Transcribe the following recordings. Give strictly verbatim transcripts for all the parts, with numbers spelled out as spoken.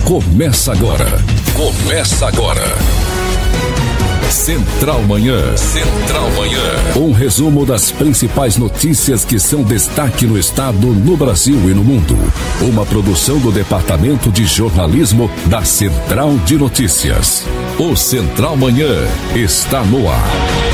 Começa agora. Começa agora. Central Manhã. Central Manhã. Um resumo das principais notícias que são destaque no estado, no Brasil e no mundo. Uma produção do Departamento de Jornalismo da Central de Notícias. O Central Manhã está no ar.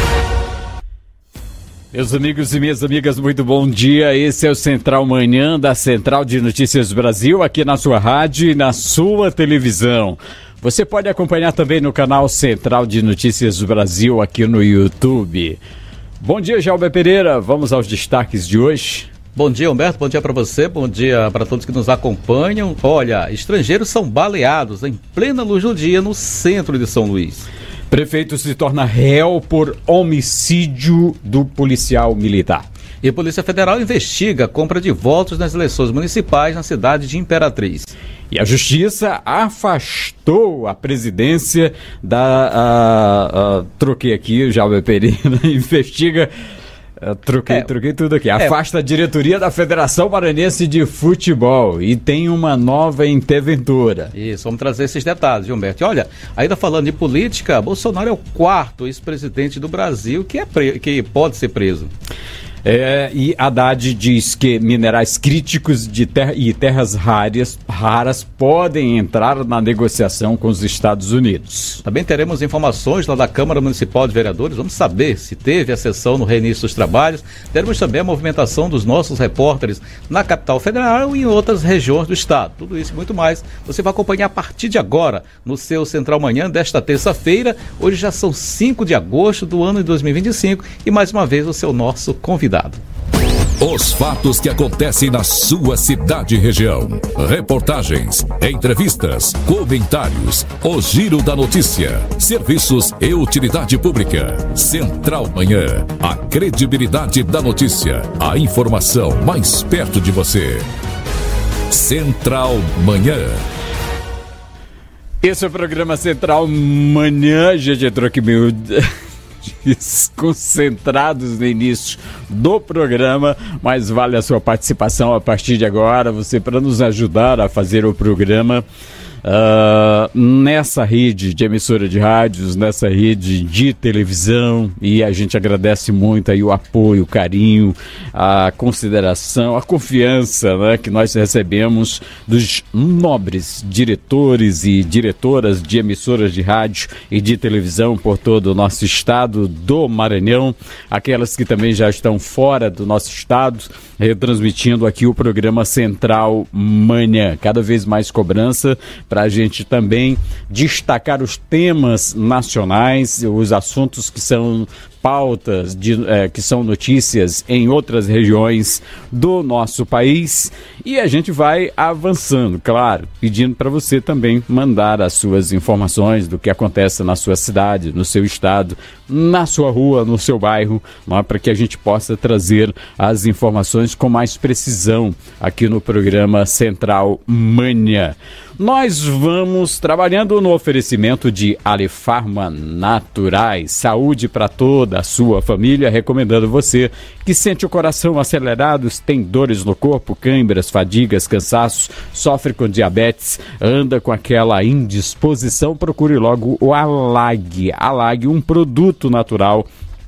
Meus amigos e minhas amigas, muito bom dia. Esse é o Central Manhã da Central de Notícias Brasil, aqui na sua rádio e na sua televisão. Você pode acompanhar também no canal Central de Notícias Brasil aqui no YouTube. Bom dia, Jalber Pereira. Vamos aos destaques de hoje. Bom dia, Humberto. Bom dia para você. Bom dia para todos que nos acompanham. Olha, estrangeiros são baleados em plena luz do dia no centro de São Luís. Prefeito se torna réu por homicídio do policial militar. E a Polícia Federal investiga a compra de votos nas eleições municipais na cidade de Imperatriz. E a Justiça afastou a presidência da... A, a, troquei aqui, o Jalber Pereira investiga... Uh, troquei, é, troquei tudo aqui. Afasta é. a diretoria da Federação Maranhense de Futebol e tem uma nova interventora. Isso, vamos trazer esses detalhes, Humberto. Olha, ainda falando de política, Bolsonaro é o quarto ex-presidente do Brasil que, é pre... que pode ser preso. É, e Haddad diz que minerais críticos de terra e terras raras, raras podem entrar na negociação com os Estados Unidos. Também teremos informações lá da Câmara Municipal de Vereadores. Vamos saber se teve a sessão no reinício dos trabalhos. Teremos também a movimentação dos nossos repórteres na capital federal e em outras regiões do estado. Tudo isso e muito mais você vai acompanhar a partir de agora no seu Central Manhã desta terça-feira. Hoje já são cinco de agosto do ano de dois mil e vinte e cinco e mais uma vez o seu nosso convidado. Os fatos que acontecem na sua cidade e região. Reportagens, entrevistas, comentários, o giro da notícia, serviços e utilidade pública. Central Manhã, a credibilidade da notícia, a informação mais perto de você. Central Manhã. Esse é o programa Central Manhã. Gente, entrou aqui meio... concentrados no início do programa, mas vale a sua participação a partir de agora, você para nos ajudar a fazer o programa uh, nessa rede de emissora de rádios, nessa rede de televisão, e a gente agradece muito aí o apoio, o carinho, a consideração, a confiança, né, que nós recebemos dos nobres diretores e diretoras de emissoras de rádio e de televisão por todo o nosso estado do Maranhão, aquelas que também já estão fora do nosso estado, retransmitindo aqui o programa Central Manhã. Cada vez mais cobrança para a gente também destacar os temas nacionais, os assuntos que são pautas, de, é, que são notícias em outras regiões do nosso país, e a gente vai avançando, claro, pedindo para você também mandar as suas informações do que acontece na sua cidade, no seu estado, na sua rua, no seu bairro, é? Para que a gente possa trazer as informações com mais precisão aqui no programa Central Manhã. Nós vamos trabalhando no oferecimento de Alifarma Naturais, saúde para toda a sua família, recomendando você que sente o coração acelerado, tem dores no corpo, câimbras, fadigas, cansaços, sofre com diabetes, anda com aquela indisposição, procure logo o Alag. Alag, um produto natural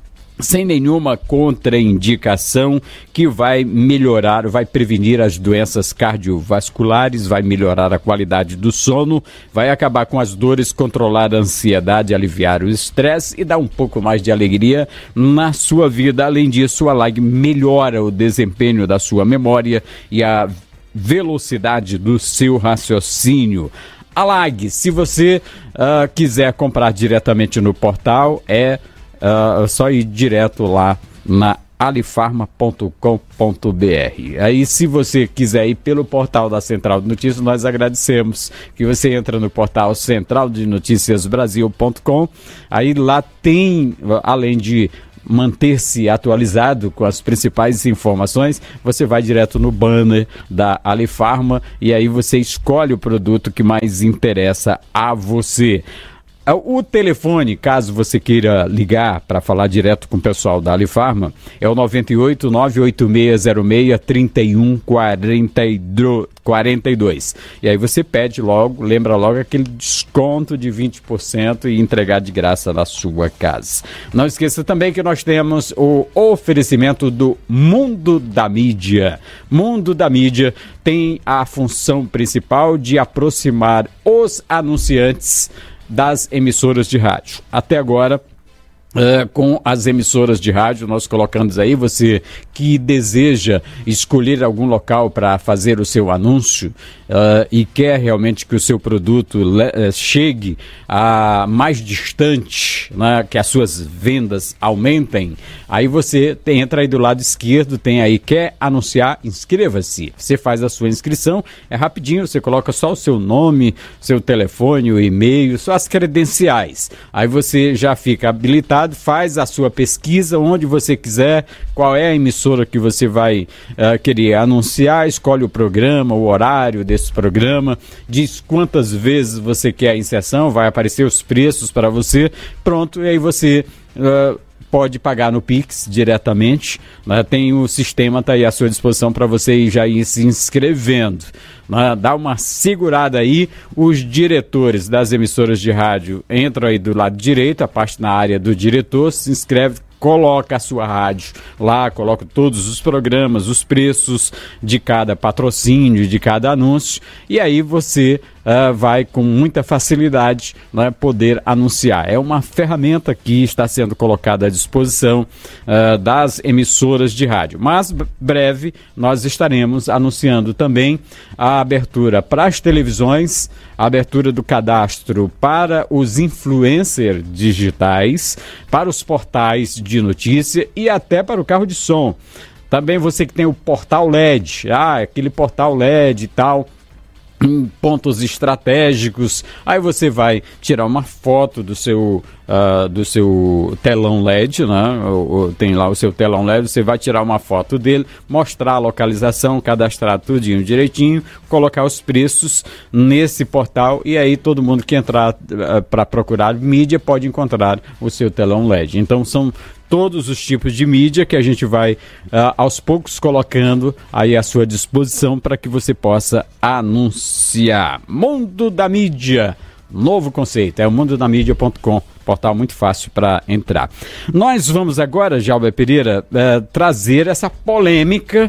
sem nenhuma contraindicação que vai melhorar, vai prevenir as doenças cardiovasculares, vai melhorar a qualidade do sono, vai acabar com as dores, controlar a ansiedade, aliviar o estresse e dar um pouco mais de alegria na sua vida. Além disso, o Alag melhora o desempenho da sua memória e a velocidade do seu raciocínio. Alag, se você uh, quiser comprar diretamente no portal, é Uh, só ir direto lá na alifarma ponto com ponto br. Aí, se você quiser ir pelo portal da Central de Notícias, nós agradecemos que você entra no portal central de noticias brasil ponto com. Aí lá tem, além de manter-se atualizado com as principais informações, você vai direto no banner da Alifarma e aí você escolhe o produto que mais interessa a você. O telefone, caso você queira ligar para falar direto com o pessoal da Alifarma, é o nove oito nove oito seis zero seis três um quatro dois. E aí você pede logo, lembra logo aquele desconto de vinte por cento e entregar de graça na sua casa. Não esqueça também que nós temos o oferecimento do Mundo da Mídia. Mundo da Mídia tem a função principal de aproximar os anunciantes das emissoras de rádio. Até agora, Uh, com as emissoras de rádio, nós colocamos aí, você que deseja escolher algum local para fazer o seu anúncio uh, e quer realmente que o seu produto le- uh, chegue a mais distante, né, que as suas vendas aumentem, aí você tem, entra aí do lado esquerdo, tem aí, quer anunciar, inscreva-se. Você faz a sua inscrição, é rapidinho, você coloca só o seu nome, seu telefone, o e-mail, só as credenciais. Aí você já fica habilitado, faz a sua pesquisa onde você quiser, qual é a emissora que você vai uh, querer anunciar, escolhe o programa, o horário desse programa, diz quantas vezes você quer a inserção, vai aparecer os preços para você, pronto, e aí você uh, pode pagar no Pix diretamente, né? Tem o sistema, tá aí à sua disposição para você já ir se inscrevendo. Né? Dá uma segurada aí, os diretores das emissoras de rádio entram aí do lado direito, a parte na área do diretor, se inscreve, coloca a sua rádio lá, coloca todos os programas, os preços de cada patrocínio, de cada anúncio, e aí você uh, vai com muita facilidade, né, poder anunciar. É uma ferramenta que está sendo colocada à disposição uh, das emissoras de rádio. Mas breve nós estaremos anunciando também a abertura para as televisões, a abertura do cadastro para os influencers digitais, para os portais de notícia e até para o carro de som. Também você que tem o portal L E D, ah, aquele portal L E D e tal, em pontos estratégicos, aí você vai tirar uma foto do seu, uh, do seu telão L E D, né? Ou, ou tem lá o seu telão L E D, você vai tirar uma foto dele, mostrar a localização, cadastrar tudinho direitinho, colocar os preços nesse portal e aí todo mundo que entrar uh, para procurar mídia pode encontrar o seu telão L E D. Então são todos os tipos de mídia que a gente vai uh, aos poucos colocando aí à sua disposição para que você possa anunciar. Mundo da Mídia, novo conceito, é o mundo da mídia ponto com, portal muito fácil para entrar. Nós vamos agora, Jalber Pereira, uh, trazer essa polêmica,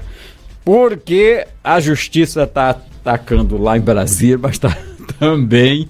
porque a justiça está atacando lá em Brasília, mas está também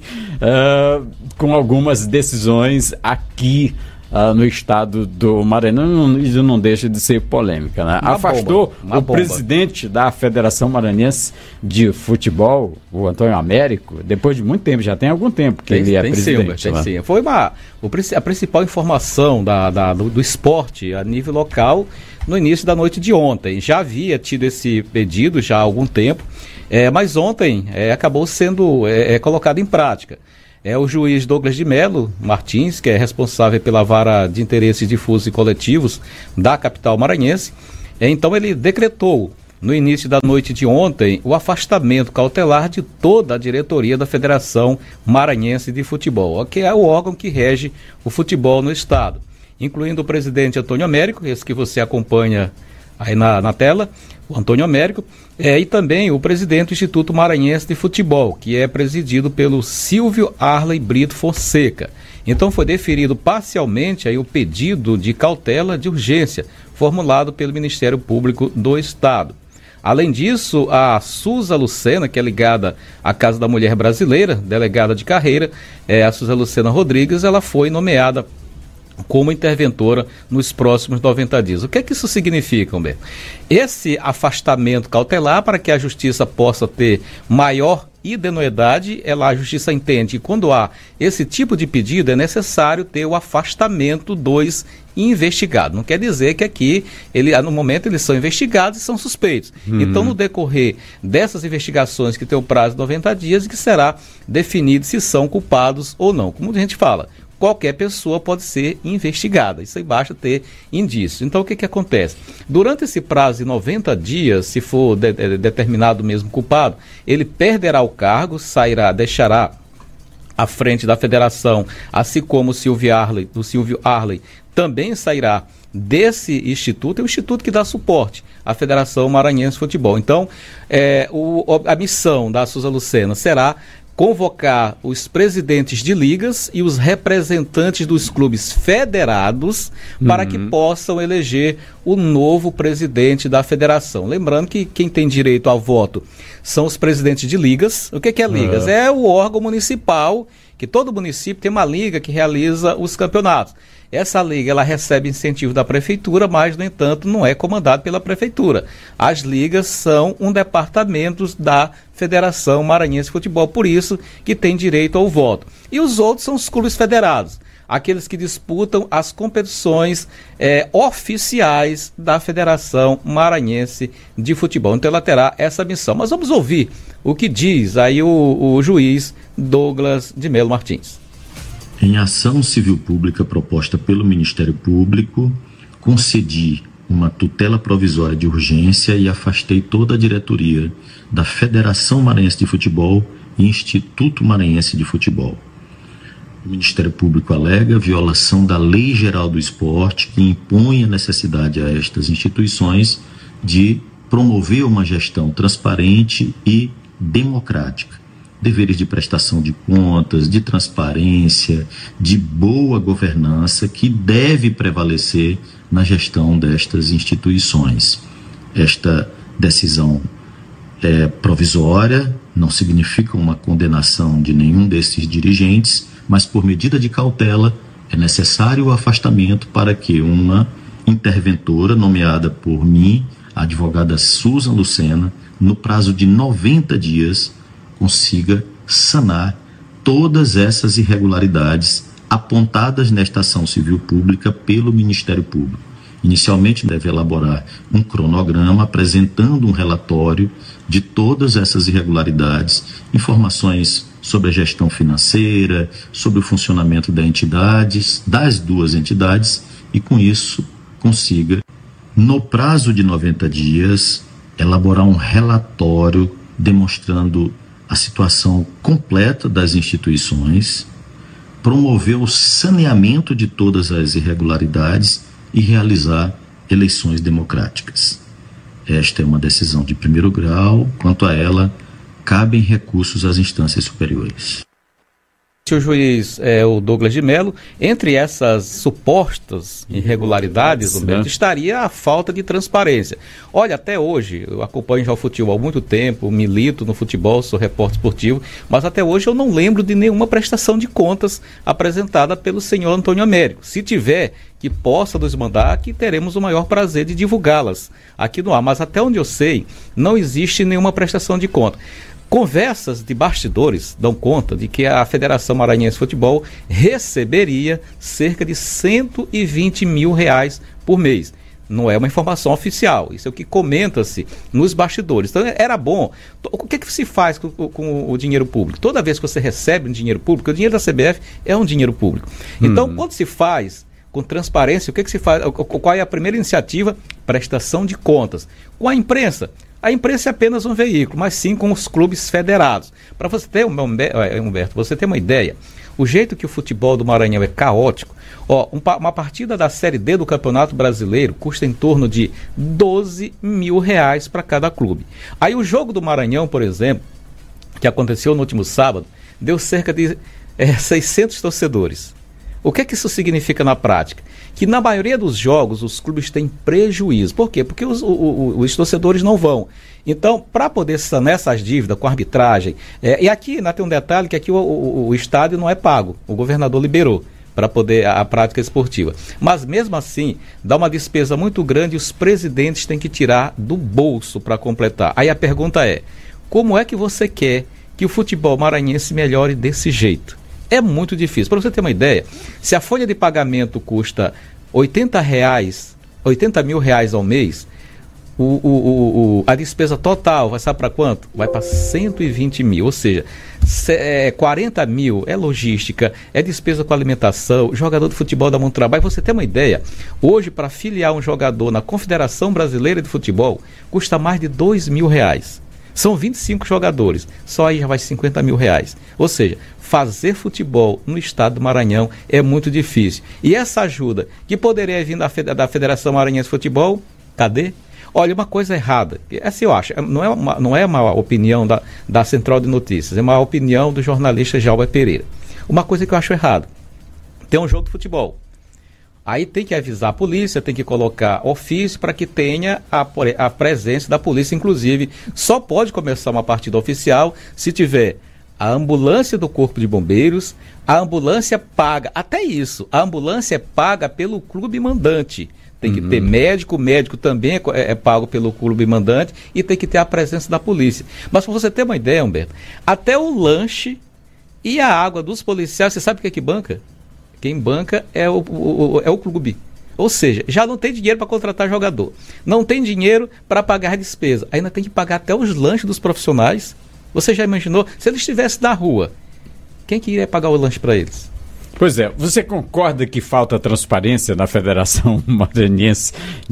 uh, com algumas decisões aqui Uh, no estado do Maranhão. Isso não deixa de ser polêmica, né? Uma Afastou bomba, o bomba. presidente da Federação Maranhense de Futebol, o Antônio Américo, depois de muito tempo, já tem algum tempo que tem, ele é tem presidente. Sim, tem sim. Foi uma, o, a principal informação da, da, do, do esporte a nível local no início da noite de ontem. Já havia tido esse pedido já há algum tempo, é, mas ontem é, acabou sendo é, é, colocado em prática. É o juiz Douglas de Melo Martins, que é responsável pela vara de interesses difusos e coletivos da capital maranhense. Então ele decretou, no início da noite de ontem, o afastamento cautelar de toda a diretoria da Federação Maranhense de Futebol, que é o órgão que rege o futebol no estado, incluindo o presidente Antônio Américo, esse que você acompanha aí na, na tela, o Antônio Américo, é, e também o presidente do Instituto Maranhense de Futebol, que é presidido pelo Silvio Arley Brito Fonseca. Então foi deferido parcialmente aí o pedido de cautela de urgência, formulado pelo Ministério Público do Estado. Além disso, a Suza Lucena, que é ligada à Casa da Mulher Brasileira, delegada de carreira, é, a Suza Lucena Rodrigues, ela foi nomeada como interventora nos próximos noventa dias. O que é que isso significa, Humberto? Esse afastamento cautelar, para que a justiça possa ter maior idoneidade, ela, a justiça entende que quando há esse tipo de pedido é necessário ter o afastamento dos investigados. Não quer dizer que aqui, ele, no momento, eles são investigados e são suspeitos. Uhum. Então, no decorrer dessas investigações que tem o prazo de noventa dias, que será definido se são culpados ou não. Como a gente fala, qualquer pessoa pode ser investigada, isso aí basta ter indícios. Então o que que acontece? Durante esse prazo de noventa dias, se for de, de, determinado mesmo culpado, ele perderá o cargo, sairá, deixará à frente da federação, assim como o Silvio Arley, do Silvio Arley, também sairá desse instituto, é o instituto que dá suporte à Federação Maranhense de Futebol. Então, é, o, a missão da Souza Lucena será convocar os presidentes de ligas e os representantes dos clubes federados uhum. para que possam eleger o novo presidente da federação. Lembrando que quem tem direito ao voto são os presidentes de ligas. O que, que é ligas? Uhum. É o órgão municipal, que todo município tem uma liga que realiza os campeonatos. Essa liga ela recebe incentivo da prefeitura, mas, no entanto, não é comandada pela prefeitura. As ligas são um departamento da Federação Maranhense de Futebol, por isso que tem direito ao voto. E os outros são os clubes federados, aqueles que disputam as competições é, oficiais da Federação Maranhense de Futebol. Então ela terá essa missão. Mas vamos ouvir o que diz aí o, o juiz Douglas de Melo Martins. Em ação civil pública proposta pelo Ministério Público, concedi uma tutela provisória de urgência e afastei toda a diretoria da Federação Maranhense de Futebol e Instituto Maranhense de Futebol. O Ministério Público alega violação da Lei Geral do Esporte, que impõe a necessidade a estas instituições de promover uma gestão transparente e democrática. Deveres de prestação de contas, de transparência, de boa governança que deve prevalecer na gestão destas instituições. Esta decisão é provisória, não significa uma condenação de nenhum desses dirigentes, mas por medida de cautela é necessário o afastamento para que uma interventora nomeada por mim, a advogada Souza Lucena, no prazo de noventa dias, consiga sanar todas essas irregularidades apontadas nesta ação civil pública pelo Ministério Público. Inicialmente deve elaborar um cronograma apresentando um relatório de todas essas irregularidades, informações sobre a gestão financeira, sobre o funcionamento das entidades, das duas entidades, e com isso consiga, no prazo de noventa dias, elaborar um relatório demonstrando a situação completa das instituições, promover o saneamento de todas as irregularidades e realizar eleições democráticas. Esta é uma decisão de primeiro grau, quanto a ela, cabem recursos às instâncias superiores. O juiz é o Douglas de Melo. Entre essas supostas irregularidades, Humberto, estaria a falta de transparência. Olha, até hoje, eu acompanho já o futebol há muito tempo, milito no futebol, sou repórter esportivo, mas até hoje eu não lembro de nenhuma prestação de contas apresentada pelo senhor Antônio Américo. Se tiver, que possa nos mandar, que teremos o maior prazer de divulgá-las aqui no ar. Mas até onde eu sei, não existe nenhuma prestação de conta. Conversas de bastidores dão conta de que a Federação Maranhense de Futebol receberia cerca de cento e vinte mil reais por mês. Não é uma informação oficial, isso é o que comenta-se nos bastidores. Então era bom. O que, é que se faz com, com o dinheiro público? Toda vez que você recebe um dinheiro público, o dinheiro da C B F é um dinheiro público. Então, hum. quando se faz com transparência, o que, é que se faz? Qual é a primeira iniciativa? Prestação de contas. Com a imprensa, a imprensa é apenas um veículo, mas sim com os clubes federados. Para você ter, Humberto, você ter uma ideia, o jeito que o futebol do Maranhão é caótico, ó, um, uma partida da Série D do Campeonato Brasileiro custa em torno de doze mil reais para cada clube. Aí o jogo do Maranhão, por exemplo, que aconteceu no último sábado, deu cerca de é, seiscentos torcedores. O que é que isso significa na prática? Que na maioria dos jogos os clubes têm prejuízo. Por quê? Porque os, o, o, os torcedores não vão. Então, para poder sanar essas dívidas com arbitragem, é, e aqui né, tem um detalhe que aqui o, o, o estádio não é pago, o governador liberou para poder a, a prática esportiva. Mas mesmo assim, dá uma despesa muito grande e os presidentes têm que tirar do bolso para completar. Aí a pergunta é, como é que você quer que o futebol maranhense melhore desse jeito? É muito difícil. Para você ter uma ideia, se a folha de pagamento custa oitenta reais, oitenta mil reais ao mês, o, o, o, a despesa total vai sabe para quanto? Vai para cento e vinte mil, ou seja, quarenta mil é logística, é despesa com alimentação, jogador de futebol dá muito trabalho. Para você ter uma ideia, hoje para filiar um jogador na Confederação Brasileira de Futebol custa mais de dois mil reais. São vinte e cinco jogadores, só aí já vai cinquenta mil reais. Ou seja, fazer futebol no estado do Maranhão é muito difícil. E essa ajuda que poderia vir da, da Federação Maranhense de Futebol, cadê? Olha, uma coisa errada, essa eu acho, não é uma, não é uma opinião da, da Central de Notícias, é uma opinião do jornalista Jalba Pereira. Uma coisa que eu acho errado, tem um jogo de futebol, aí tem que avisar a polícia, tem que colocar ofício para que tenha a, a presença da polícia, inclusive só pode começar uma partida oficial se tiver a ambulância do Corpo de Bombeiros, a ambulância paga, até isso, a ambulância é paga pelo clube mandante. Tem que uhum. ter médico, o médico também é, é pago pelo clube mandante e tem que ter a presença da polícia. Mas para você ter uma ideia, Humberto, até o lanche e a água dos policiais, você sabe o que é que banca? Quem banca é o, o, é o clube. Ou seja, já não tem dinheiro para contratar jogador, não tem dinheiro para pagar despesa, ainda tem que pagar até os lanches dos profissionais. Você já imaginou? Se eles estivessem na rua, quem que iria pagar o lanche para eles? Pois é, você concorda que falta transparência na Federação Maranhense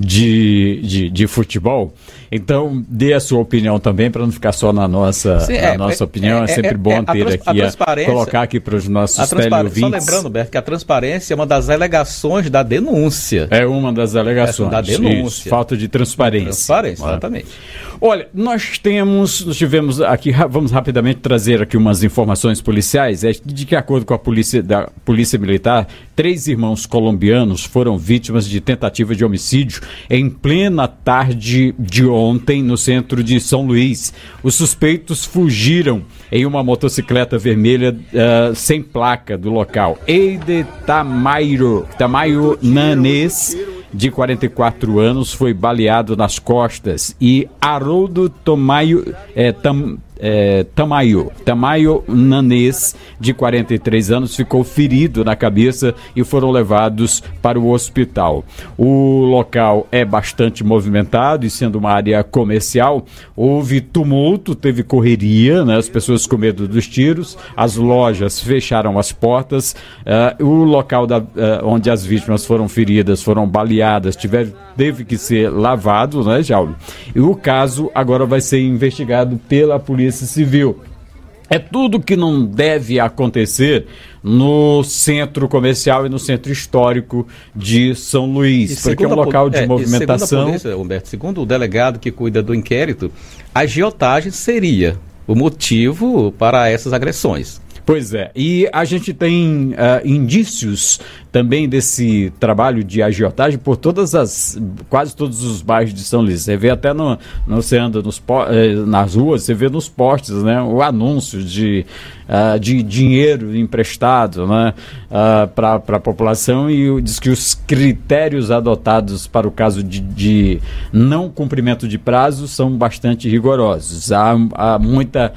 de, de, de Futebol? Então, dê a sua opinião também, para não ficar só na nossa, Sim, na é, nossa é, opinião. É, é sempre é, bom é, ter trans, aqui, a a, colocar aqui para os nossos teleouvintes. Só lembrando, Berto, que a transparência é uma das alegações da denúncia. É uma das alegações. É da denúncia. Isso, falta de transparência. Transparência, exatamente. Olha, nós temos, nós tivemos aqui, vamos rapidamente trazer aqui umas informações policiais, é de que acordo com a polícia, da Polícia Militar, três irmãos colombianos foram vítimas de tentativa de homicídio em plena tarde de ontem no centro de São Luís. Os suspeitos fugiram em uma motocicleta vermelha uh, sem placa do local. Eide Tamayo, Tamayo Nanês, de quarenta e quatro anos, foi baleado nas costas, e Haroldo Tomayo, é, tam, é, Tamayo, Tamayo Nanês, de quarenta e três anos, ficou ferido na cabeça e foram levados para o hospital. O local é bastante movimentado e, sendo uma área comercial, houve tumulto, teve correria, né? As pessoas com medo dos tiros, as lojas fecharam as portas, uh, o local da, uh, onde as vítimas foram feridas, foram baleadas, tiver, teve que ser lavado, né, Jaume? E o caso agora vai ser investigado pela Polícia Civil. É tudo que não deve acontecer no centro comercial e no centro histórico de São Luís, porque é um local de é, movimentação. Segundo a polícia, Humberto, segundo o delegado que cuida do inquérito, a agiotagem seria o motivo para essas agressões. Pois é, e a gente tem uh, indícios também desse trabalho de agiotagem por todas as, quase todos os bairros de São Luís. Você vê até no, no você anda nos, nas ruas, você vê nos postes, né, o anúncio de, uh, de dinheiro emprestado, né, uh, para a população, e diz que os critérios adotados para o caso de, de não cumprimento de prazo são bastante rigorosos. Há, há muita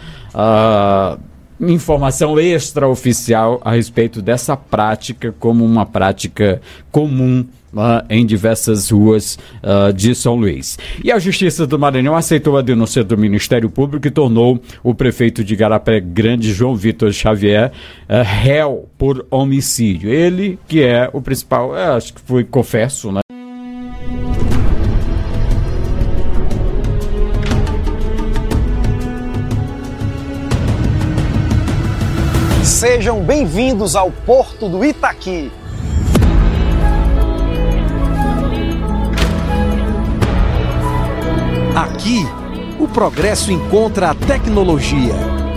Uh, informação extraoficial a respeito dessa prática como uma prática comum uh, em diversas ruas uh, de São Luís. E a Justiça do Maranhão aceitou a denúncia do Ministério Público e tornou o prefeito de Igarapé Grande, João Vitor Xavier, uh, réu por homicídio. Ele que é o principal, uh, acho que foi, confesso, né? Sejam bem-vindos ao Porto do Itaqui. Aqui, o progresso encontra a tecnologia,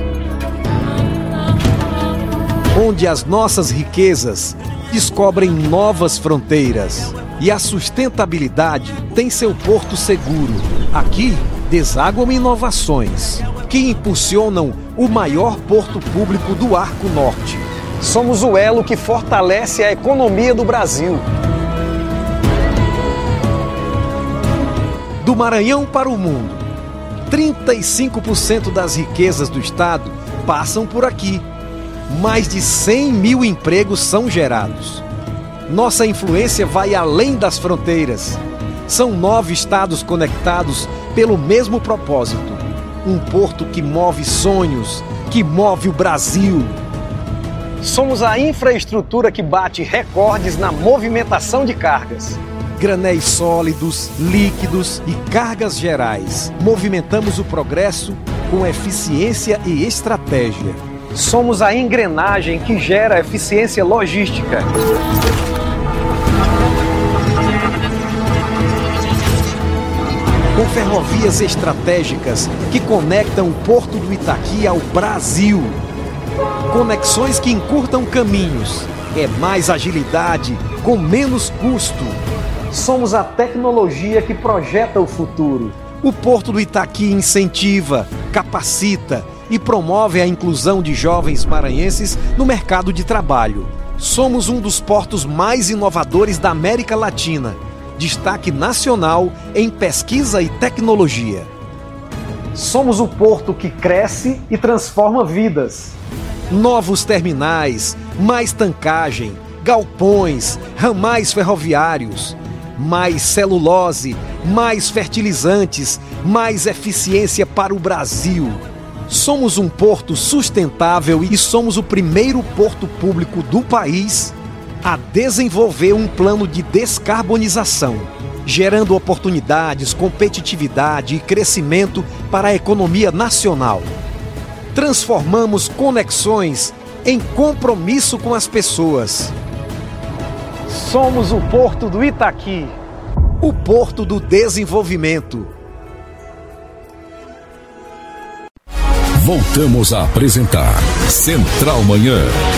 onde as nossas riquezas descobrem novas fronteiras e a sustentabilidade tem seu porto seguro. Aqui, desaguam inovações que impulsionam o maior porto público do Arco Norte. Somos o elo que fortalece a economia do Brasil. Do Maranhão para o mundo, trinta e cinco por cento das riquezas do estado passam por aqui. Mais de cem mil empregos são gerados. Nossa influência vai além das fronteiras. São nove estados conectados pelo mesmo propósito. Um porto que move sonhos, que move o Brasil. Somos a infraestrutura que bate recordes na movimentação de cargas. Granéis sólidos, líquidos e cargas gerais. Movimentamos o progresso com eficiência e estratégia. Somos a engrenagem que gera eficiência logística. Com ferrovias estratégicas que conectam o Porto do Itaqui ao Brasil. Conexões que encurtam caminhos. É mais agilidade, com menos custo. Somos a tecnologia que projeta o futuro. O Porto do Itaqui incentiva, capacita e promove a inclusão de jovens maranhenses no mercado de trabalho. Somos um dos portos mais inovadores da América Latina. Destaque nacional em pesquisa e tecnologia. Somos o porto que cresce e transforma vidas. Novos terminais, mais tancagem, galpões, ramais ferroviários, mais celulose, mais fertilizantes, mais eficiência para o Brasil. Somos um porto sustentável e somos o primeiro porto público do país a desenvolver um plano de descarbonização, gerando oportunidades, competitividade e crescimento para a economia nacional. Transformamos conexões em compromisso com as pessoas. Somos o Porto do Itaqui, o Porto do Desenvolvimento. Voltamos a apresentar Central Manhã.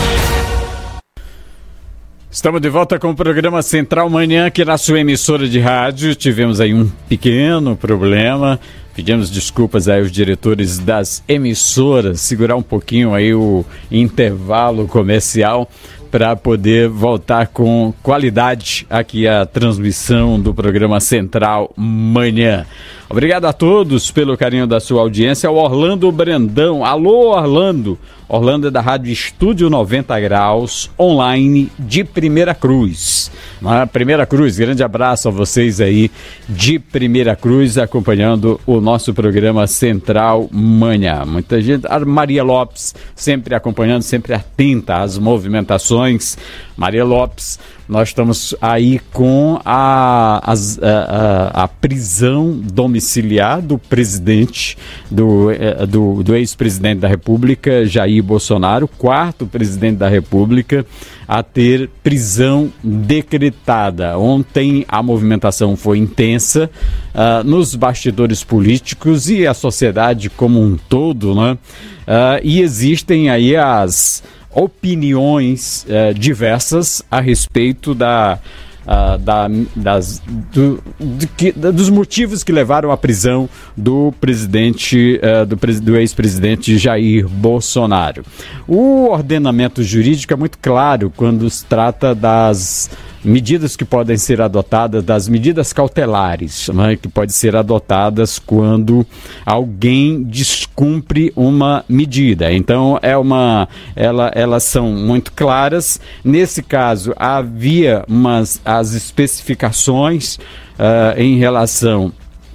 Estamos de volta com o programa Central Manhã aqui na sua emissora de rádio. Tivemos aí um pequeno problema. Pedimos desculpas aí aos diretores das emissoras, segurar um pouquinho aí o intervalo comercial para poder voltar com qualidade aqui a transmissão do programa Central Manhã. Obrigado a todos pelo carinho da sua audiência. O Orlando Brandão. Alô, Orlando. Orlando é da Rádio Estúdio noventa Graus, online de Primeira Cruz. Na Primeira Cruz, grande abraço a vocês aí de Primeira Cruz, acompanhando o nosso programa Central Manhã. Muita gente, a Maria Lopes, sempre acompanhando, sempre atenta às movimentações. Maria Lopes, nós estamos aí com a, a, a, a prisão domiciliar do presidente, do, do, do ex-presidente da República, Jair Bolsonaro, quarto presidente da República a ter prisão decretada. Ontem a movimentação foi intensa uh, nos bastidores políticos e a sociedade como um todo, né? Uh, e existem aí as opiniões uh, diversas a respeito da, uh, da, das, do, de que, dos motivos que levaram à prisão do presidente, uh, do, do ex-presidente Jair Bolsonaro. O ordenamento jurídico é muito claro quando se trata das medidas que podem ser adotadas, das medidas cautelares, né, que podem ser adotadas quando alguém descumpre uma medida. Então, é uma, ela, elas são muito claras. Nesse caso, havia umas, as especificações uh, em relação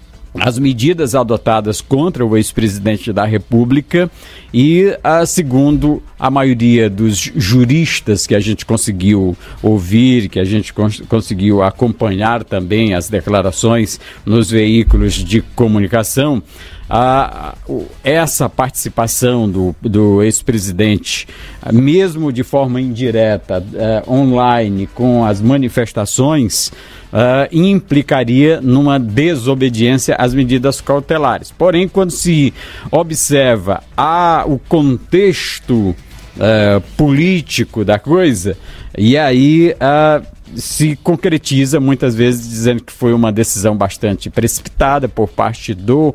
as medidas adotadas contra o ex-presidente da República e, a, segundo a maioria dos juristas que a gente conseguiu ouvir, que a gente cons- conseguiu acompanhar também as declarações nos veículos de comunicação, a, a, essa participação do, do ex-presidente, mesmo de forma indireta, uh, online, com as manifestações, Uh, implicaria numa desobediência às medidas cautelares. Porém, quando se observa a, o contexto uh, político da coisa, e aí uh, se concretiza muitas vezes dizendo que foi uma decisão bastante precipitada por parte do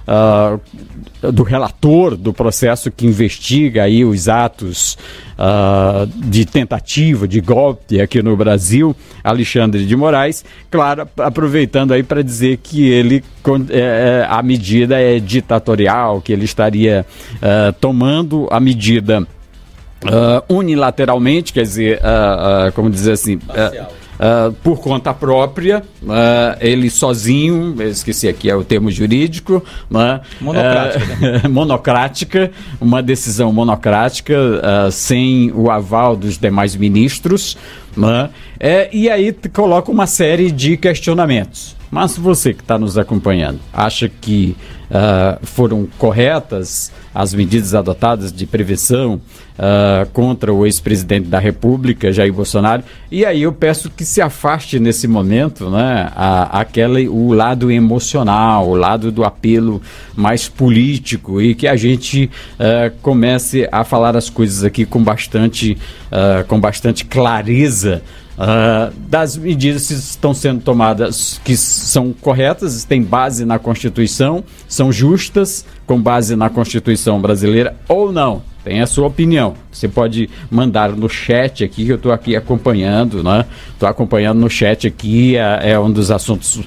Uh, do relator do processo que investiga aí os atos uh, de tentativa de golpe aqui no Brasil, Alexandre de Moraes, claro, aproveitando aí para dizer que ele, é, a medida é ditatorial, que ele estaria uh, tomando a medida uh, unilateralmente, quer dizer, uh, uh, como dizer assim... Uh, Uh, por conta própria, uh, ele sozinho, eu esqueci aqui é o termo jurídico, uh, monocrática, uh, né? monocrática, uma decisão monocrática, uh, sem o aval dos demais ministros, né? É, e aí coloca uma série de questionamentos. Mas você que está nos acompanhando, acha que uh, foram corretas as medidas adotadas de prevenção uh, contra o ex-presidente da República, Jair Bolsonaro? E aí eu peço que se afaste nesse momento, né, a, aquela, o lado emocional, o lado do apelo mais político, e que a gente uh, comece a falar as coisas aqui com bastante, uh, com bastante clareza. Uh, das medidas que estão sendo tomadas, que são corretas, têm base na Constituição, são justas, com base na Constituição brasileira, ou não? Tem a sua opinião. Você pode mandar no chat aqui, que eu estou aqui acompanhando, né? Estou acompanhando no chat aqui, é, é um dos assuntos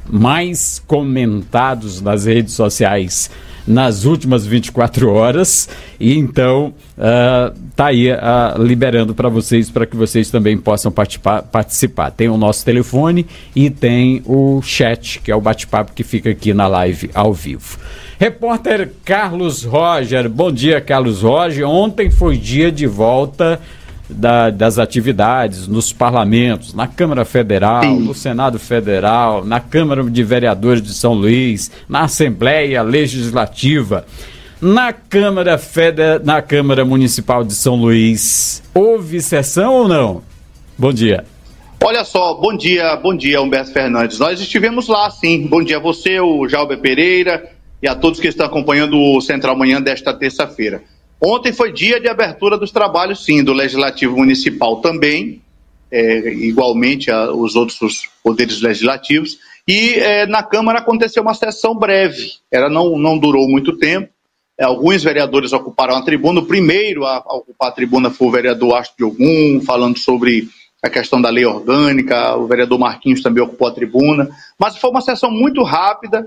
mais comentados nas redes sociais nas últimas vinte e quatro horas, e então uh, tá aí uh, liberando para vocês, para que vocês também possam participar, participar. Tem o nosso telefone e tem o chat, que é o bate-papo que fica aqui na live ao vivo. Repórter Carlos Roger, bom dia, Carlos Roger. Ontem foi dia de volta Da, das atividades nos parlamentos, na Câmara Federal, Sim. no Senado Federal, na Câmara de Vereadores de São Luís, na Assembleia Legislativa, na Câmara, Feder... na Câmara Municipal de São Luís. Houve sessão ou não? Bom dia. Olha só, bom dia, bom dia, Humberto Fernandes. Nós estivemos lá, sim. Bom dia a você, o Jalber Pereira, e a todos que estão acompanhando o Central Manhã desta terça-feira. Ontem foi dia de abertura dos trabalhos, sim, do Legislativo Municipal também, é, igualmente aos outros poderes legislativos, e é, na Câmara aconteceu uma sessão breve, ela não, não durou muito tempo, é, alguns vereadores ocuparam a tribuna, o primeiro a, a ocupar a tribuna foi o vereador Astro Diogum, falando sobre a questão da lei orgânica, o vereador Marquinhos também ocupou a tribuna, mas foi uma sessão muito rápida.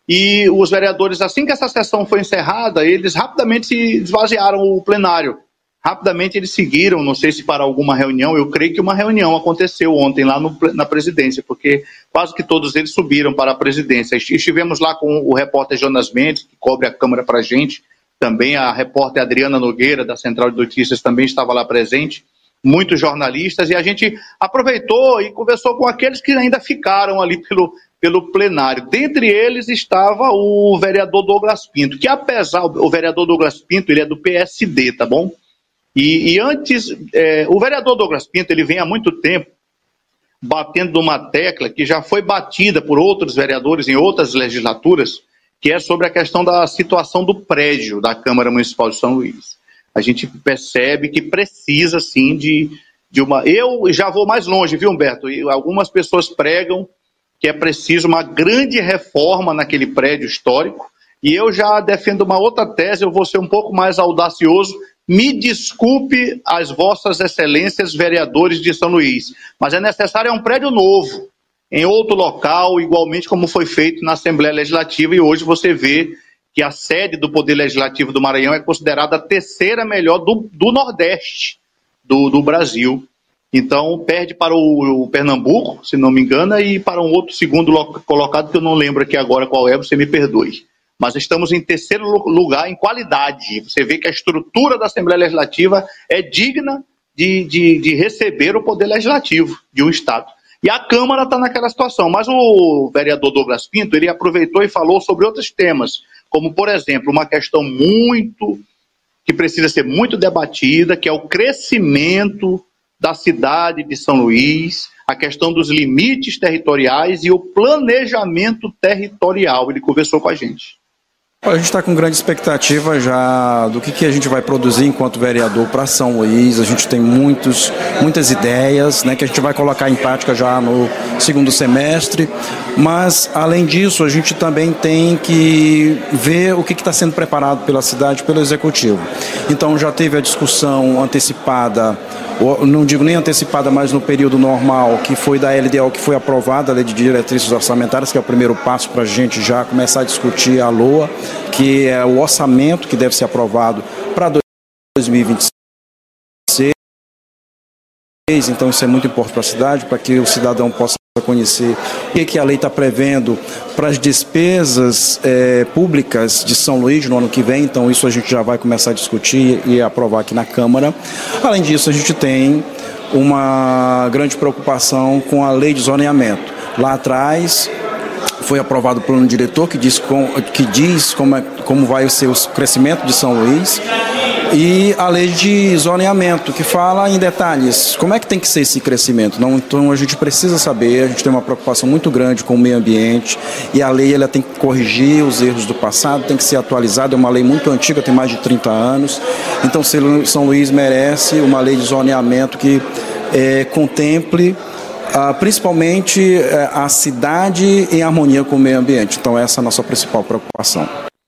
E os vereadores, assim que essa sessão foi encerrada, eles rapidamente se esvaziaram o plenário. Rapidamente eles seguiram, não sei se para alguma reunião, eu creio que uma reunião aconteceu ontem lá no, na presidência, porque quase que todos eles subiram para a presidência. Estivemos lá com o repórter Jonas Mendes, que cobre a Câmara para a gente, também a repórter Adriana Nogueira, da Central de Notícias, também estava lá presente, muitos jornalistas, e a gente aproveitou e conversou com aqueles que ainda ficaram ali pelo... pelo plenário. Dentre eles estava o vereador Douglas Pinto, que apesar, o vereador Douglas Pinto, ele é do P S D, tá bom? E, e antes, é, o vereador Douglas Pinto, ele vem há muito tempo batendo numa tecla que já foi batida por outros vereadores em outras legislaturas, que é sobre a questão da situação do prédio da Câmara Municipal de São Luís. A gente percebe que precisa, sim, de, de uma... Eu já vou mais longe, viu, Humberto? E algumas pessoas pregam que é preciso uma grande reforma naquele prédio histórico, e eu já defendo uma outra tese, eu vou ser um pouco mais audacioso. Me desculpe as vossas excelências vereadores de São Luís, mas é necessário um prédio novo, em outro local, igualmente como foi feito na Assembleia Legislativa, e hoje você vê que a sede do Poder Legislativo do Maranhão é considerada a terceira melhor do, do Nordeste do, do Brasil. Então, perde para o, o Pernambuco, se não me engano, e para um outro segundo colocado, que eu não lembro aqui agora qual é, você me perdoe. Mas estamos em terceiro lugar em qualidade. Você vê que a estrutura da Assembleia Legislativa é digna de, de, de receber o Poder Legislativo de um Estado. E a Câmara está naquela situação. Mas o vereador Douglas Pinto, ele aproveitou e falou sobre outros temas, como, por exemplo, uma questão muito, que precisa ser muito debatida, que é o crescimento da cidade de São Luís, a questão dos limites territoriais e o planejamento territorial. Ele conversou com a gente. A gente está com grande expectativa já do que, que a gente vai produzir enquanto vereador para São Luís. A gente tem muitos, muitas ideias, né, que a gente vai colocar em prática já no segundo semestre. Mas, além disso, a gente também tem que ver o que está sendo preparado pela cidade, pelo Executivo. Então, já teve a discussão antecipada, não digo nem antecipada, mas no período normal, que foi da L D O, que foi aprovada, a Lei de Diretrizes Orçamentárias, que é o primeiro passo para a gente já começar a discutir a LOA, que é o orçamento que deve ser aprovado para dois mil e vinte e seis. Então isso é muito importante para a cidade, para que o cidadão possa conhecer o que, que a lei está prevendo para as despesas é, públicas de São Luís no ano que vem. Então isso a gente já vai começar a discutir e aprovar aqui na Câmara. Além disso, a gente tem uma grande preocupação com a lei de zoneamento. Lá atrás foi aprovado o plano diretor que diz, com, que diz como, é, como vai ser o crescimento de São Luís, e a lei de zoneamento, que fala em detalhes como é que tem que ser esse crescimento. Não, então a gente precisa saber, a gente tem uma preocupação muito grande com o meio ambiente, e a lei ela tem que corrigir os erros do passado, tem que ser atualizada, é uma lei muito antiga, tem mais de trinta anos. Então São Luís merece uma lei de zoneamento que é, contemple Uh, principalmente uh, a cidade em harmonia com o meio ambiente. Então essa é a nossa principal preocupação.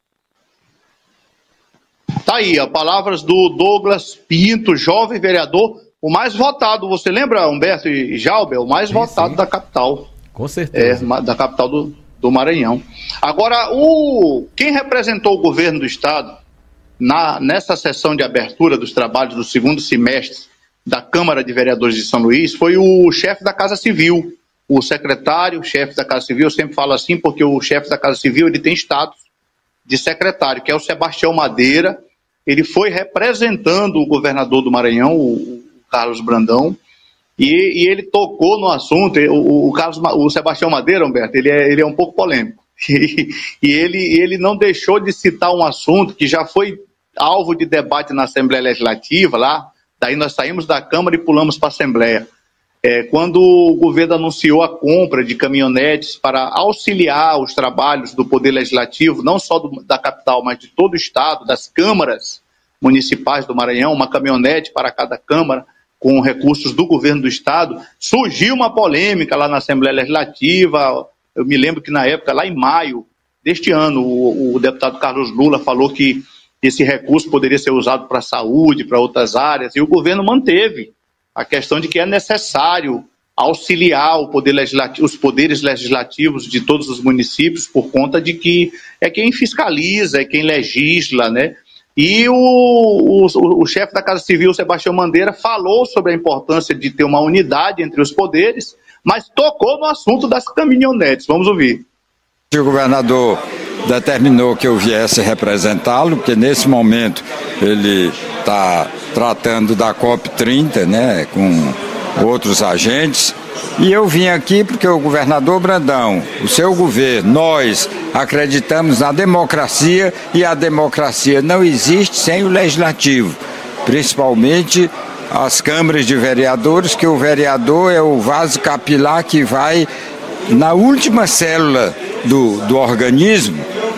Tá aí, ó, palavras do Douglas Pinto, jovem vereador, o mais votado, você lembra, Humberto e Jalber, o mais sim, votado sim. da capital. Com certeza. É, da capital do, do Maranhão. Agora, o, quem representou o governo do estado na, nessa sessão de abertura dos trabalhos do segundo semestre da Câmara de Vereadores de São Luís foi o chefe da Casa Civil, o secretário, o chefe da Casa Civil. Eu sempre falo assim porque o chefe da Casa Civil ele tem status de secretário, que é o Sebastião Madeira. Ele foi representando o governador do Maranhão, o Carlos Brandão, e, e ele tocou no assunto. O, o, Carlos, o Sebastião Madeira, Humberto, ele é, ele é um pouco polêmico, e, e ele, ele não deixou de citar um assunto que já foi alvo de debate na Assembleia Legislativa lá. Daí nós saímos da Câmara e pulamos para a Assembleia. É, quando o governo anunciou a compra de caminhonetes para auxiliar os trabalhos do Poder Legislativo, não só do, da capital, mas de todo o estado, das câmaras municipais do Maranhão, uma caminhonete para cada câmara, com recursos do governo do estado, surgiu uma polêmica lá na Assembleia Legislativa. Eu me lembro que na época, lá em maio deste ano, o, o deputado Carlos Lula falou que esse recurso poderia ser usado para a saúde, para outras áreas, e o governo manteve a questão de que é necessário auxiliar o poder legislativo, os poderes legislativos de todos os municípios, por conta de que é quem fiscaliza, é quem legisla, né? E o, o, o chefe da Casa Civil, Sebastião Madeira, falou sobre a importância de ter uma unidade entre os poderes, mas tocou no assunto das caminhonetes. Vamos ouvir. O governador determinou que eu viesse representá-lo, porque nesse momento ele está tratando da COP trinta, né, com outros agentes, e eu vim aqui porque o governador Brandão, o seu governo, nós acreditamos na democracia, e a democracia não existe sem o legislativo, principalmente as câmaras de vereadores, que o vereador é o vaso capilar que vai na última célula do, do organismo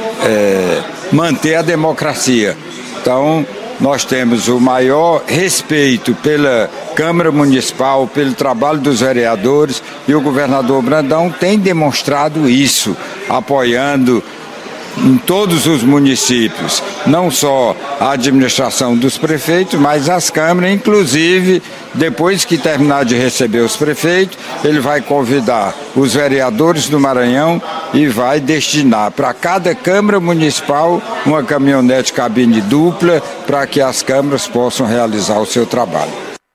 é, manter a democracia. Então nós temos o maior respeito pela Câmara Municipal, pelo trabalho dos vereadores, e o governador Brandão tem demonstrado isso, apoiando em todos os municípios, não só a administração dos prefeitos, mas as câmaras. Inclusive, depois que terminar de receber os prefeitos, ele vai convidar os vereadores do Maranhão e vai destinar para cada Câmara Municipal uma caminhonete cabine dupla, para que as câmaras possam realizar o seu trabalho.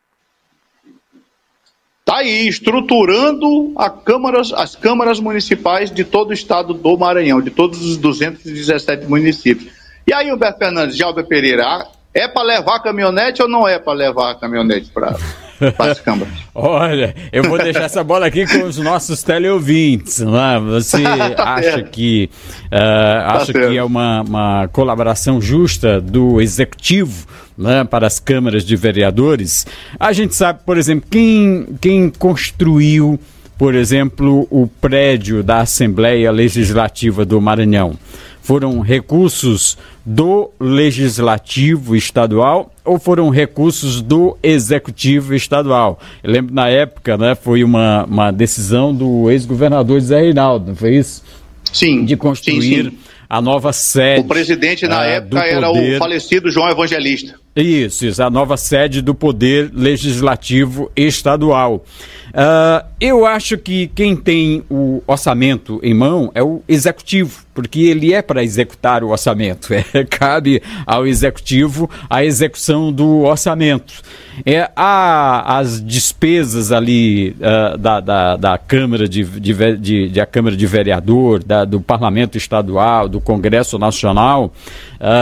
Está aí, estruturando a câmaras, as câmaras municipais de todo o estado do Maranhão, de todos os duzentos e dezessete municípios. E aí, Humberto Fernandes, Jalber Pereira, é para levar a caminhonete ou não é para levar a caminhonete para as câmaras? Olha, eu vou deixar essa bola aqui com os nossos teleouvintes. Né? Você tá acha, certo. que, uh, tá acha que é uma, uma colaboração justa do Executivo, né, para as câmaras de vereadores? A gente sabe, por exemplo, quem, quem construiu, por exemplo, o prédio da Assembleia Legislativa do Maranhão. Foram recursos do Legislativo Estadual ou foram recursos do Executivo Estadual? Eu lembro na época, né, foi uma, uma decisão do ex-governador Zé Reinaldo, não foi isso? Sim. De construir sim, sim. a nova sede. O presidente na uh, época era o falecido João Evangelista. Isso, isso, a nova sede do Poder Legislativo Estadual. Uh, eu acho que quem tem o orçamento em mão é o Executivo, porque ele é para executar o orçamento. É, cabe ao Executivo a execução do orçamento. É, há as despesas ali uh, da, da, da Câmara de, de, de, de a Câmara de Vereador, da, do Parlamento Estadual, do Congresso Nacional, uh,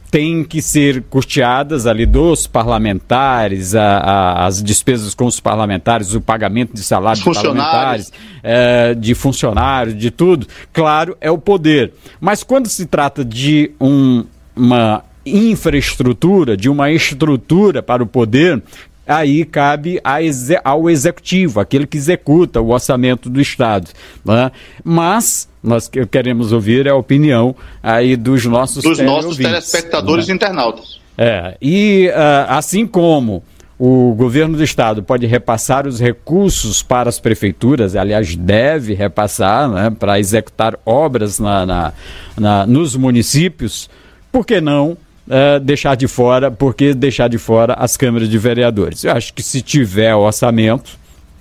têm que ser custeadas ali dos parlamentares, a, a, as despesas com os parlamentares, o pagamento de salários de parlamentares, é, de funcionários, de tudo. Claro, é o poder. Mas quando se trata de um, uma infraestrutura, de uma estrutura para o poder, aí cabe a exe- ao executivo, aquele que executa o orçamento do Estado, né? Mas nós queremos ouvir a opinião aí dos nossos dos nossos telespectadores, né? Internautas. É, e uh, assim como o governo do Estado pode repassar os recursos para as prefeituras, aliás, deve repassar, né, para executar obras na, na, na, nos municípios, por que não uh, deixar de fora, por que deixar de fora as câmaras de vereadores? Eu acho que se tiver orçamento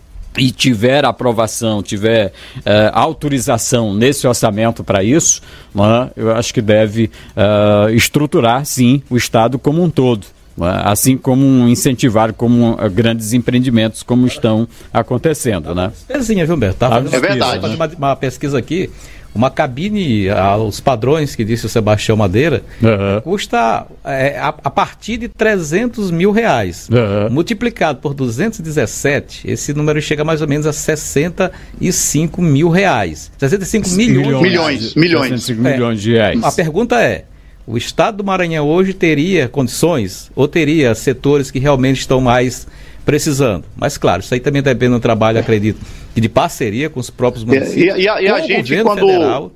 e tiver aprovação, tiver uh, autorização nesse orçamento para isso, né, eu acho que deve uh, estruturar, sim, o Estado como um todo. Assim como incentivar como uh, grandes empreendimentos como estão acontecendo, né? Pezinha, viu, Humberto? Tá é verdade. Uma, uma pesquisa aqui, uma cabine, aos padrões que disse o Sebastião Madeira, uhum. custa é, a, a partir de trezentos mil reais. Uhum. Multiplicado por duzentos e dezessete, esse número chega mais ou menos a sessenta e cinco mil reais. sessenta e cinco milhões. Milhões, milhões. sessenta e cinco milhões de reais. A pergunta é, o Estado do Maranhão hoje teria condições ou teria setores que realmente estão mais precisando? Mas, claro, isso aí também depende do trabalho, acredito, que de parceria com os próprios municípios. E, e, a, e a gente, quando... Federal...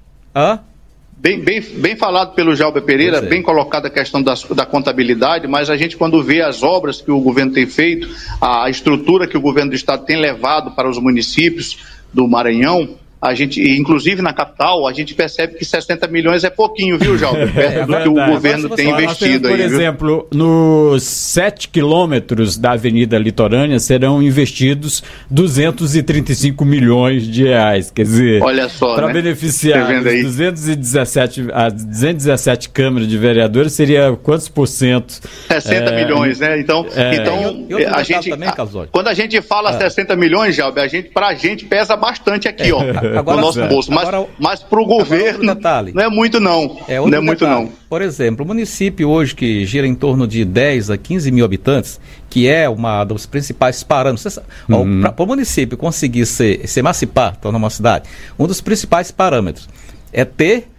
Hã? Bem, bem, bem falado pelo Jalber Pereira, é. bem colocada a questão da, da contabilidade, mas a gente, quando vê as obras que o governo tem feito, a estrutura que o governo do Estado tem levado para os municípios do Maranhão, a gente, inclusive na capital, a gente percebe que sessenta milhões é pouquinho, viu, Jalber? Perto é, do que o governo tem investido. Por aí, exemplo, viu? Nos sete quilômetros da Avenida Litorânea serão investidos duzentos e trinta e cinco milhões de reais. Quer dizer, olha só, para né? beneficiar as duzentos e dezessete, as duzentas e dezessete câmaras de vereadores, seria quantos por cento? sessenta é, milhões, né? Então, é, então e, e a gente, também, a, quando a gente fala é. sessenta milhões, Jalber, a gente, pra gente pesa bastante aqui, ó. Agora, no nosso bolso, mas, agora, mas para o governo não é muito não, é não é muito detalhe. não. Por exemplo, o município hoje que gira em torno de dez a quinze mil habitantes, que é uma dos principais parâmetros, uhum. para o município conseguir ser, se emancipar, tornar uma cidade, um dos principais parâmetros é ter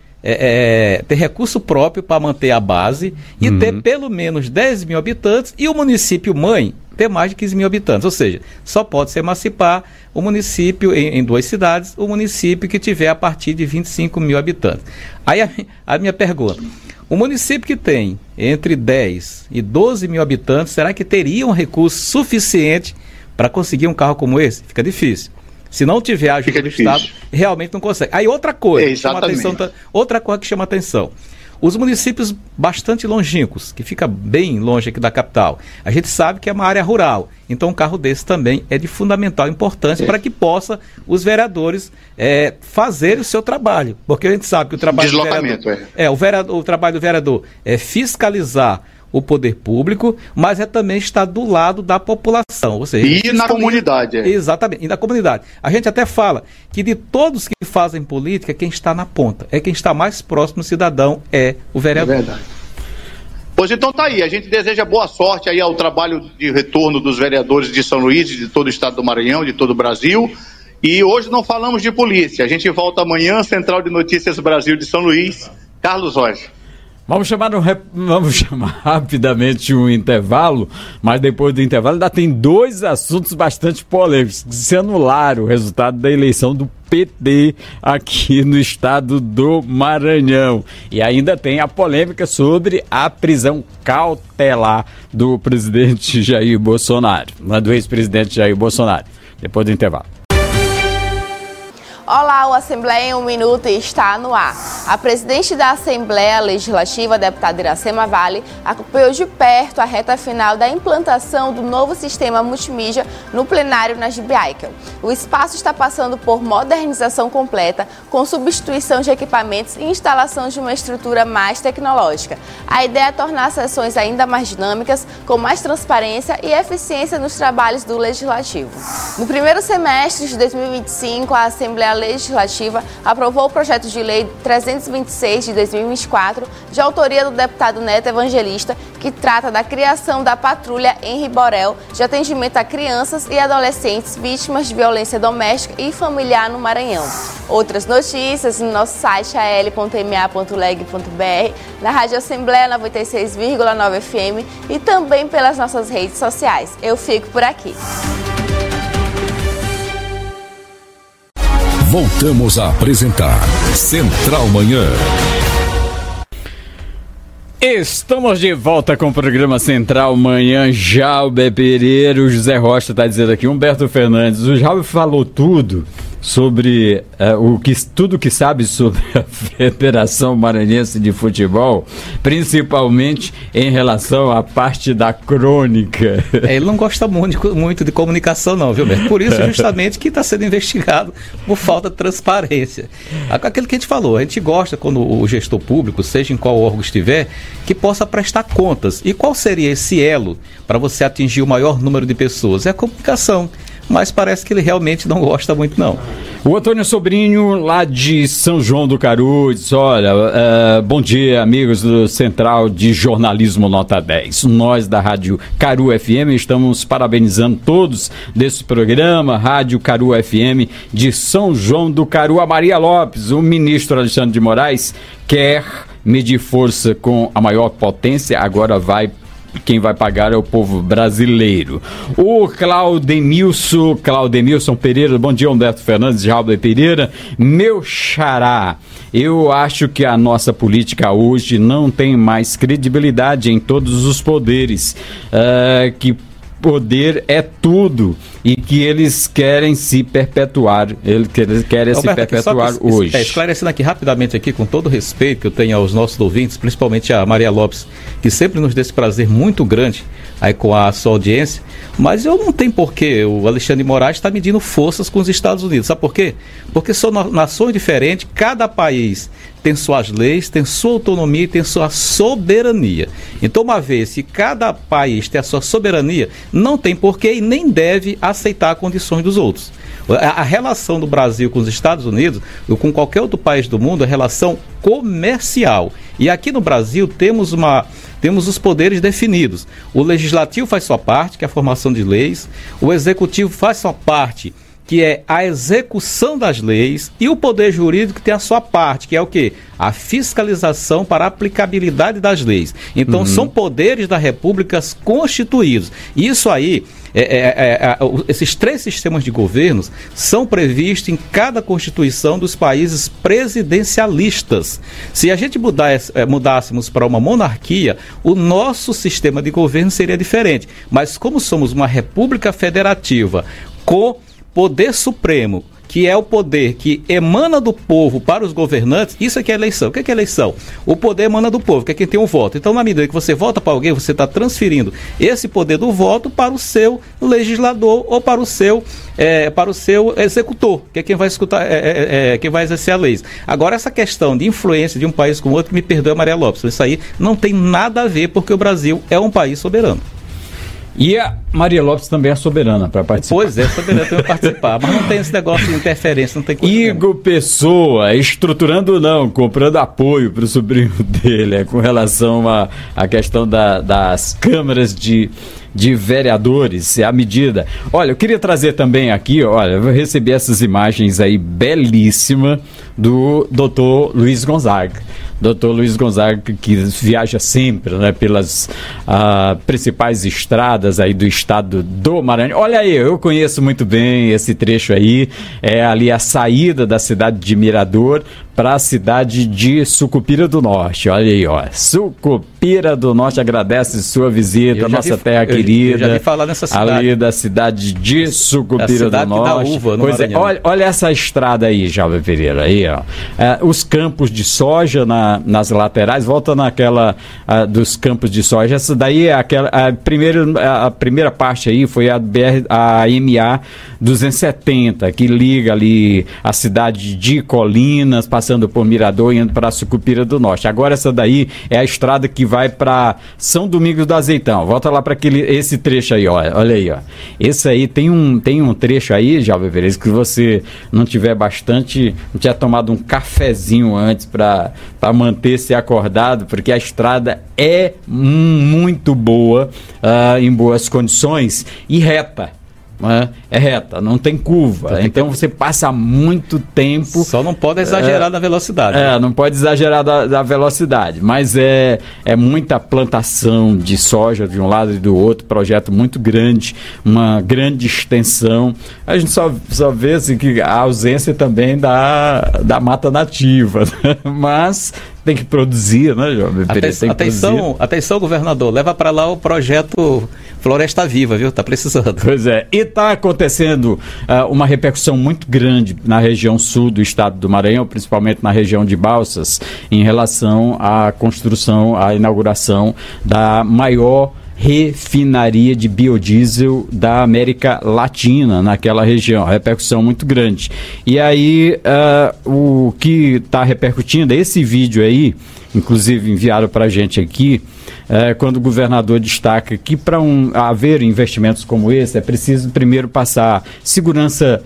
É, é, ter recurso próprio para manter a base e uhum. ter pelo menos dez mil habitantes e o município mãe ter mais de quinze mil habitantes, ou seja, só pode se emancipar o município em, em duas cidades, o município que tiver a partir de vinte e cinco mil habitantes. Aí a, a minha pergunta, o município que tem entre dez e doze mil habitantes, será que teria um recurso suficiente para conseguir um carro como esse? Fica difícil. Se não tiver a ajuda do Estado, realmente não consegue. Aí outra coisa, é, que chama atenção, outra coisa que chama atenção, os municípios bastante longínquos, que fica bem longe aqui da capital, a gente sabe que é uma área rural, então um carro desse também é de fundamental importância é. para que possa os vereadores é, fazerem o seu trabalho, porque a gente sabe que o trabalho do vereador, é. É, o, vereador, o trabalho do vereador é fiscalizar o poder público, mas é também estar do lado da população. Ou seja, e na comunidade. É. Exatamente, e na comunidade. A gente até fala que de todos que fazem política, quem está na ponta, é quem está mais próximo do cidadão, é o vereador. É verdade. Pois então tá aí, a gente deseja boa sorte aí ao trabalho de retorno dos vereadores de São Luís, de todo o estado do Maranhão, de todo o Brasil. E hoje não falamos de polícia, a gente volta amanhã, Central de Notícias Brasil de São Luís, Carlos Rocha. Vamos chamar, um, vamos chamar rapidamente um intervalo, mas depois do intervalo ainda tem dois assuntos bastante polêmicos. Se anular o resultado da eleição do P T aqui no estado do Maranhão. E ainda tem a polêmica sobre a prisão cautelar do presidente Jair Bolsonaro, do ex-presidente Jair Bolsonaro. Depois do intervalo. Olá, o Assembleia em um Minuto está no ar. A presidente da Assembleia Legislativa, a deputada Iracema Vale, acompanhou de perto a reta final da implantação do novo sistema multimídia no plenário na G B Eichel. O espaço está passando por modernização completa, com substituição de equipamentos e instalação de uma estrutura mais tecnológica. A ideia é tornar as sessões ainda mais dinâmicas, com mais transparência e eficiência nos trabalhos do Legislativo. No primeiro semestre de dois mil e vinte e cinco, a Assembleia Legislativa aprovou o projeto de lei trezentos e vinte e seis de dois mil e vinte e quatro, de autoria do deputado Neto Evangelista, que trata da criação da Patrulha Henri Borel de atendimento a crianças e adolescentes vítimas de violência doméstica e familiar no Maranhão. Outras notícias no nosso site a l ponto m a ponto leg ponto b r, na Rádio Assembleia noventa e seis vírgula nove F M e também pelas nossas redes sociais. Eu fico por aqui. Voltamos a apresentar Central Manhã. Estamos de volta com o programa Central Manhã. Jalber Pereira, o José Rocha está dizendo aqui, Humberto Fernandes, o Jalber falou tudo sobre uh, o que, tudo que sabe sobre a Federação Maranhense de Futebol, principalmente em relação à parte da crônica. É, ele não gosta muito, muito de comunicação não, viu, Beto? Por isso justamente que está sendo investigado por falta de transparência. Aquilo que a gente falou, a gente gosta quando o gestor público, seja em qual órgão estiver, que possa prestar contas. E qual seria esse elo para você atingir o maior número de pessoas? É a comunicação. Mas parece que ele realmente não gosta muito, não. O Antônio Sobrinho, lá de São João do Caru, diz, olha, uh, bom dia, amigos do Central de Jornalismo Nota dez. Nós da Rádio Caru F M estamos parabenizando todos desse programa, Rádio Caru F M de São João do Caru. A Maria Lopes, o ministro Alexandre de Moraes, quer medir força com a maior potência, agora vai quem vai pagar é o povo brasileiro. O Claudemilson, Claudemilson Pereira, bom dia, Humberto Fernandes, Jalber Pereira, meu xará, eu acho que a nossa política hoje não tem mais credibilidade em todos os poderes, uh, que poder é tudo e que eles querem se perpetuar, eles querem Alberto, se perpetuar aqui, hoje. É, esclarecendo aqui rapidamente aqui, com todo o respeito que eu tenho aos nossos ouvintes, principalmente a Maria Lopes, que sempre nos dá esse prazer muito grande aí com a sua audiência, mas eu não tenho porquê o Alexandre de Moraes está medindo forças com os Estados Unidos, sabe por quê? Porque são nações diferentes, cada país tem suas leis, tem sua autonomia e tem sua soberania. Então, uma vez que cada país tem a sua soberania, não tem porquê e nem deve aceitar condições dos outros. A, a relação do Brasil com os Estados Unidos, ou com qualquer outro país do mundo, é relação comercial. E aqui no Brasil temos uma... Temos os poderes definidos. O Legislativo faz sua parte, que é a formação de leis. O Executivo faz sua parte, que é a execução das leis. E o Poder Jurídico tem a sua parte, que é o quê? A fiscalização para a aplicabilidade das leis. Então, uhum. são poderes da República constituídos. Isso aí... É, é, é, é, esses três sistemas de governos são previstos em cada constituição dos países presidencialistas. Se a gente mudar, é, mudássemos para uma monarquia, o nosso sistema de governo seria diferente. Mas como somos uma república federativa com poder supremo, que é o poder que emana do povo para os governantes, isso aqui é eleição. O que é, que é eleição? O poder emana do povo, que é quem tem o voto. Então, na medida que você vota para alguém, você está transferindo esse poder do voto para o seu legislador ou para o seu, é, para o seu executor, que é quem vai escutar, é, é, é, quem vai exercer a lei. Agora, essa questão de influência de um país com o outro, me perdoe, Maria Lopes, isso aí não tem nada a ver, porque o Brasil é um país soberano. E a Maria Lopes também é soberana para participar. Pois é, soberana para participar, mas não tem esse negócio de interferência, não tem coisa. Igor Pessoa, estruturando não, comprando apoio para o sobrinho dele, é, com relação à a, a questão da, das câmaras de, de vereadores, é a medida. Olha, eu queria trazer também aqui, olha, eu recebi essas imagens aí belíssimas do doutor Luiz Gonzaga. doutor Luiz Gonzaga, que viaja sempre, né, pelas ah, principais estradas aí do estado do Maranhão. Olha aí, eu conheço muito bem esse trecho aí, é ali a saída da cidade de Mirador para a cidade de Sucupira do Norte. Olha aí, ó, Sucupira do Norte agradece sua visita, a nossa vi, terra eu, querida. Eu já vi falar nessa cidade. Ali da cidade de Sucupira do Norte. Da uva, no pois é, olha, olha essa estrada aí, Jalber Pereira, aí, ó. É, os campos de soja na, nas laterais, volta naquela a, dos campos de soja. Essa daí é aquela, a primeira, a primeira parte aí foi a, B R, a M A duzentos e setenta, que liga ali a cidade de Colinas, passando por Mirador e indo para Sucupira do Norte. Agora essa daí é a estrada que vai para São Domingos do Azeitão. Volta lá para aquele esse trecho aí, olha, olha aí, ó. Esse aí tem um, tem um trecho aí, Jalber Pereira, que você não tiver bastante, não tiver tomado um cafezinho antes para manter-se acordado, porque a estrada é muito boa, uh, em boas condições e reta. É, é reta, não tem curva, então, então você passa muito tempo. Só não pode exagerar é, da velocidade. É, né? Não pode exagerar da, da velocidade, mas é, é muita plantação de soja de um lado e do outro, projeto muito grande, uma grande extensão. A gente só, só vê assim, que a ausência também da, da mata nativa, né? Mas tem que produzir, né, Jovem? Aten- atenção, atenção, governador, leva para lá o projeto Floresta Viva, viu? Tá precisando. Pois é, e está acontecendo uh, uma repercussão muito grande na região sul do estado do Maranhão, principalmente na região de Balsas, em relação à construção, à inauguração da maior refinaria de biodiesel da América Latina, naquela região, a repercussão muito grande. E aí, uh, o que está repercutindo é esse vídeo aí, inclusive enviaram para a gente aqui, é, quando o governador destaca que para um, haver investimentos como esse é preciso primeiro passar segurança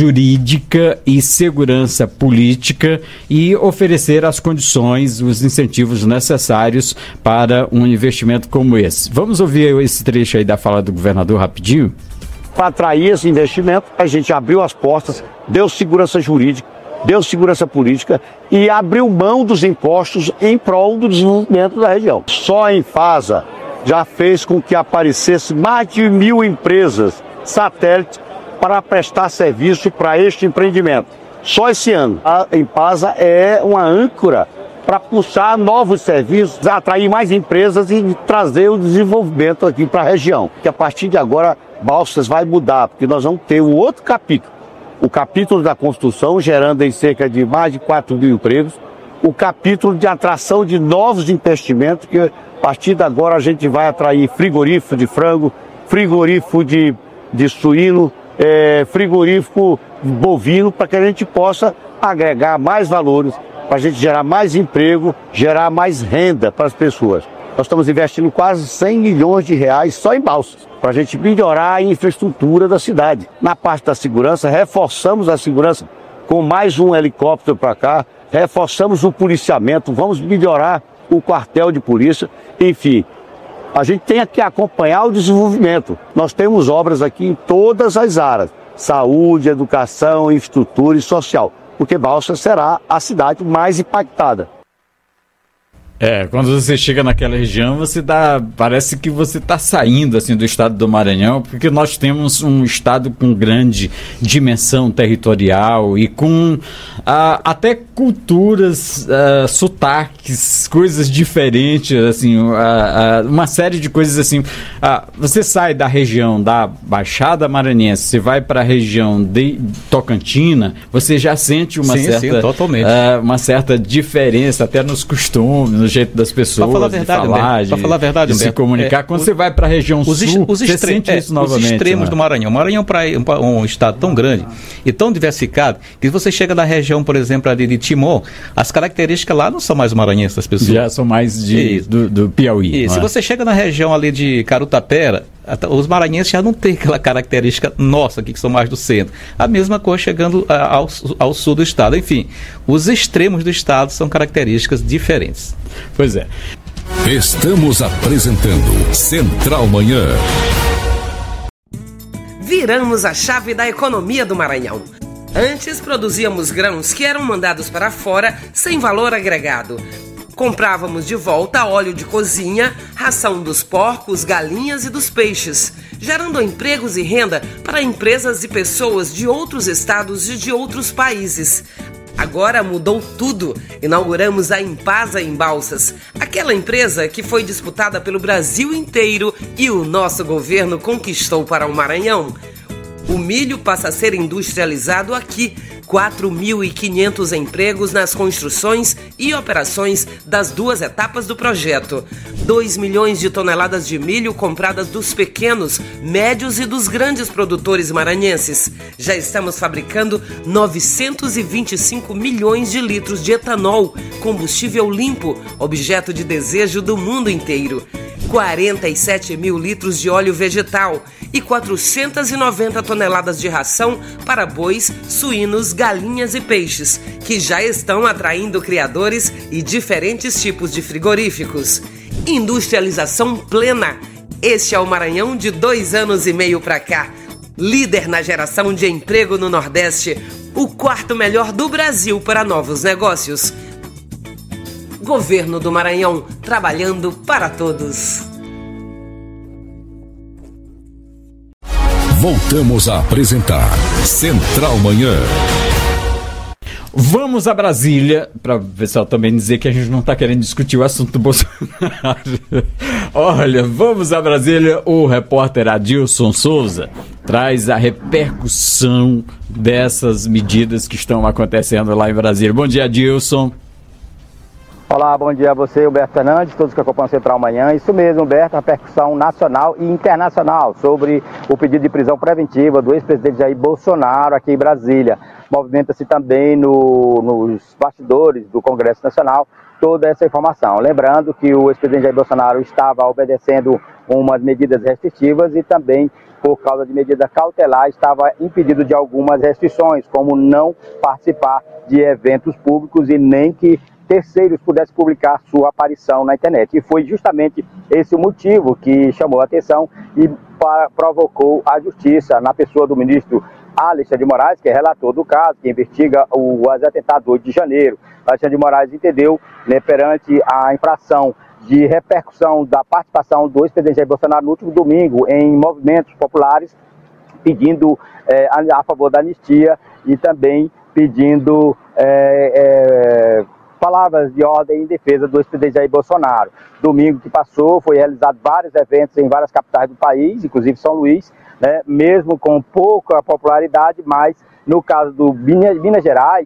jurídica e segurança política e oferecer as condições, os incentivos necessários para um investimento como esse. Vamos ouvir esse trecho aí da fala do governador rapidinho? Para atrair esse investimento, a gente abriu as portas, deu segurança jurídica, deu segurança política e abriu mão dos impostos em prol do desenvolvimento da região. Só em Fasa já fez com que aparecesse mais de mil empresas satélites para prestar serviço para este empreendimento. Só esse ano. A Empasa é uma âncora para puxar novos serviços, atrair mais empresas e trazer o desenvolvimento aqui para a região. Que a partir de agora, Balsas vai mudar, porque nós vamos ter um outro capítulo. O capítulo da construção, gerando em cerca de mais de quatro mil empregos. O capítulo de atração de novos investimentos, que a partir de agora a gente vai atrair frigorífico de frango, frigorífico de, de suíno, é, frigorífico bovino, para que a gente possa agregar mais valores, para a gente gerar mais emprego, gerar mais renda para as pessoas. Nós estamos investindo quase cem milhões de reais só em Balsas, para a gente melhorar a infraestrutura da cidade. Na parte da segurança, reforçamos a segurança com mais um helicóptero para cá, reforçamos o policiamento, vamos melhorar o quartel de polícia, enfim. A gente tem que acompanhar o desenvolvimento. Nós temos obras aqui em todas as áreas, saúde, educação, infraestrutura e social, porque Balsas será a cidade mais impactada. É, quando você chega naquela região, você dá, parece que você está saindo assim do estado do Maranhão, porque nós temos um estado com grande dimensão territorial e com ah, até culturas, ah, sotaques, coisas diferentes, assim, ah, ah, uma série de coisas assim. Ah, você sai da região da Baixada Maranhense, você vai para a região de Tocantina, você já sente uma sim, certa, sim, totalmente. Ah, uma certa diferença até nos costumes, no jeito das pessoas, falar verdade, de falar, de, falar verdade, de se comunicar. É, Quando o, você vai para a região os sul, os você sente é, isso novamente. Os extremos né? do Maranhão. O Maranhão é um, um estado tão grande e tão diversificado que você chega na região, por exemplo, ali de Timor, as características lá não são mais maranhenses das pessoas. Já são mais de, do, do Piauí. E se é? você chega na região ali de Carutapera, os maranhenses já não têm aquela característica nossa aqui, que são mais do centro. A mesma coisa chegando ao, ao sul do estado. Enfim, os extremos do estado são características diferentes. Pois é. Estamos apresentando Central Manhã. Viramos a chave da economia do Maranhão. Antes produzíamos grãos que eram mandados para fora sem valor agregado. Comprávamos de volta óleo de cozinha, ração dos porcos, galinhas e dos peixes, gerando empregos e renda para empresas e pessoas de outros estados e de outros países. Agora mudou tudo. Inauguramos a Empasa em Balsas, aquela empresa que foi disputada pelo Brasil inteiro e o nosso governo conquistou para o Maranhão. O milho passa a ser industrializado aqui. quatro mil e quinhentos empregos nas construções e operações das duas etapas do projeto. dois milhões de toneladas de milho compradas dos pequenos, médios e dos grandes produtores maranhenses. Já estamos fabricando novecentos e vinte e cinco milhões de litros de etanol, combustível limpo, objeto de desejo do mundo inteiro. quarenta e sete mil litros de óleo vegetal e quatrocentas e noventa toneladas de ração para bois, suínos, galinhas e peixes, que já estão atraindo criadores e diferentes tipos de frigoríficos. Industrialização plena. Este é o Maranhão de dois anos e meio para cá. Líder na geração de emprego no Nordeste, o quarto melhor do Brasil para novos negócios. Governo do Maranhão, trabalhando para todos. Voltamos a apresentar Central Manhã. Vamos a Brasília, para o pessoal também dizer que a gente não está querendo discutir o assunto do Bolsonaro. Olha, vamos a Brasília. O repórter Adilson Souza traz a repercussão dessas medidas que estão acontecendo lá em Brasília. Bom dia, Adilson. Olá, bom dia a você, Humberto Fernandes, todos que acompanham o Central Manhã. Isso mesmo, Humberto, a repercussão nacional e internacional sobre o pedido de prisão preventiva do ex-presidente Jair Bolsonaro aqui em Brasília. Movimenta-se também no, nos bastidores do Congresso Nacional toda essa informação. Lembrando que o ex-presidente Jair Bolsonaro estava obedecendo umas medidas restritivas e também, por causa de medida cautelar, estava impedido de algumas restrições, como não participar de eventos públicos e nem que terceiros pudessem publicar sua aparição na internet. E foi justamente esse o motivo que chamou a atenção e provocou a justiça na pessoa do ministro Alexandre de Moraes, que é relator do caso, que investiga o atentado do oito de janeiro. Alexandre de Moraes entendeu, né, perante a infração de repercussão da participação do ex-presidente Jair Bolsonaro no último domingo em movimentos populares, pedindo é, a, a favor da anistia e também pedindo é, é, palavras de ordem em defesa do ex-presidente Jair Bolsonaro. Domingo que passou, foi realizado vários eventos em várias capitais do país, inclusive São Luís, né, mesmo com pouca popularidade, mas no caso do Minas, Minas Gerais,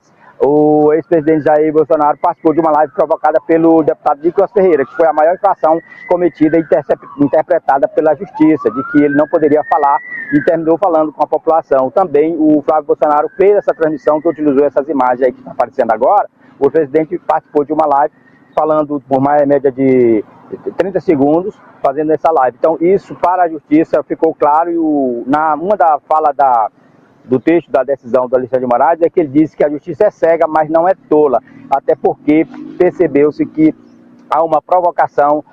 o ex-presidente Jair Bolsonaro participou de uma live provocada pelo deputado Nicolas Ferreira, que foi a maior infração cometida e interpretada pela justiça, de que ele não poderia falar e terminou falando com a população. Também o Flávio Bolsonaro fez essa transmissão que utilizou essas imagens aí que está aparecendo agora. O presidente participou de uma live falando por mais média de trinta segundos, fazendo essa live. Então isso para a justiça ficou claro e o, na uma da fala da, do texto da decisão do Alexandre de Moraes é que ele disse que a justiça é cega, mas não é tola, até porque percebeu-se que há uma provocação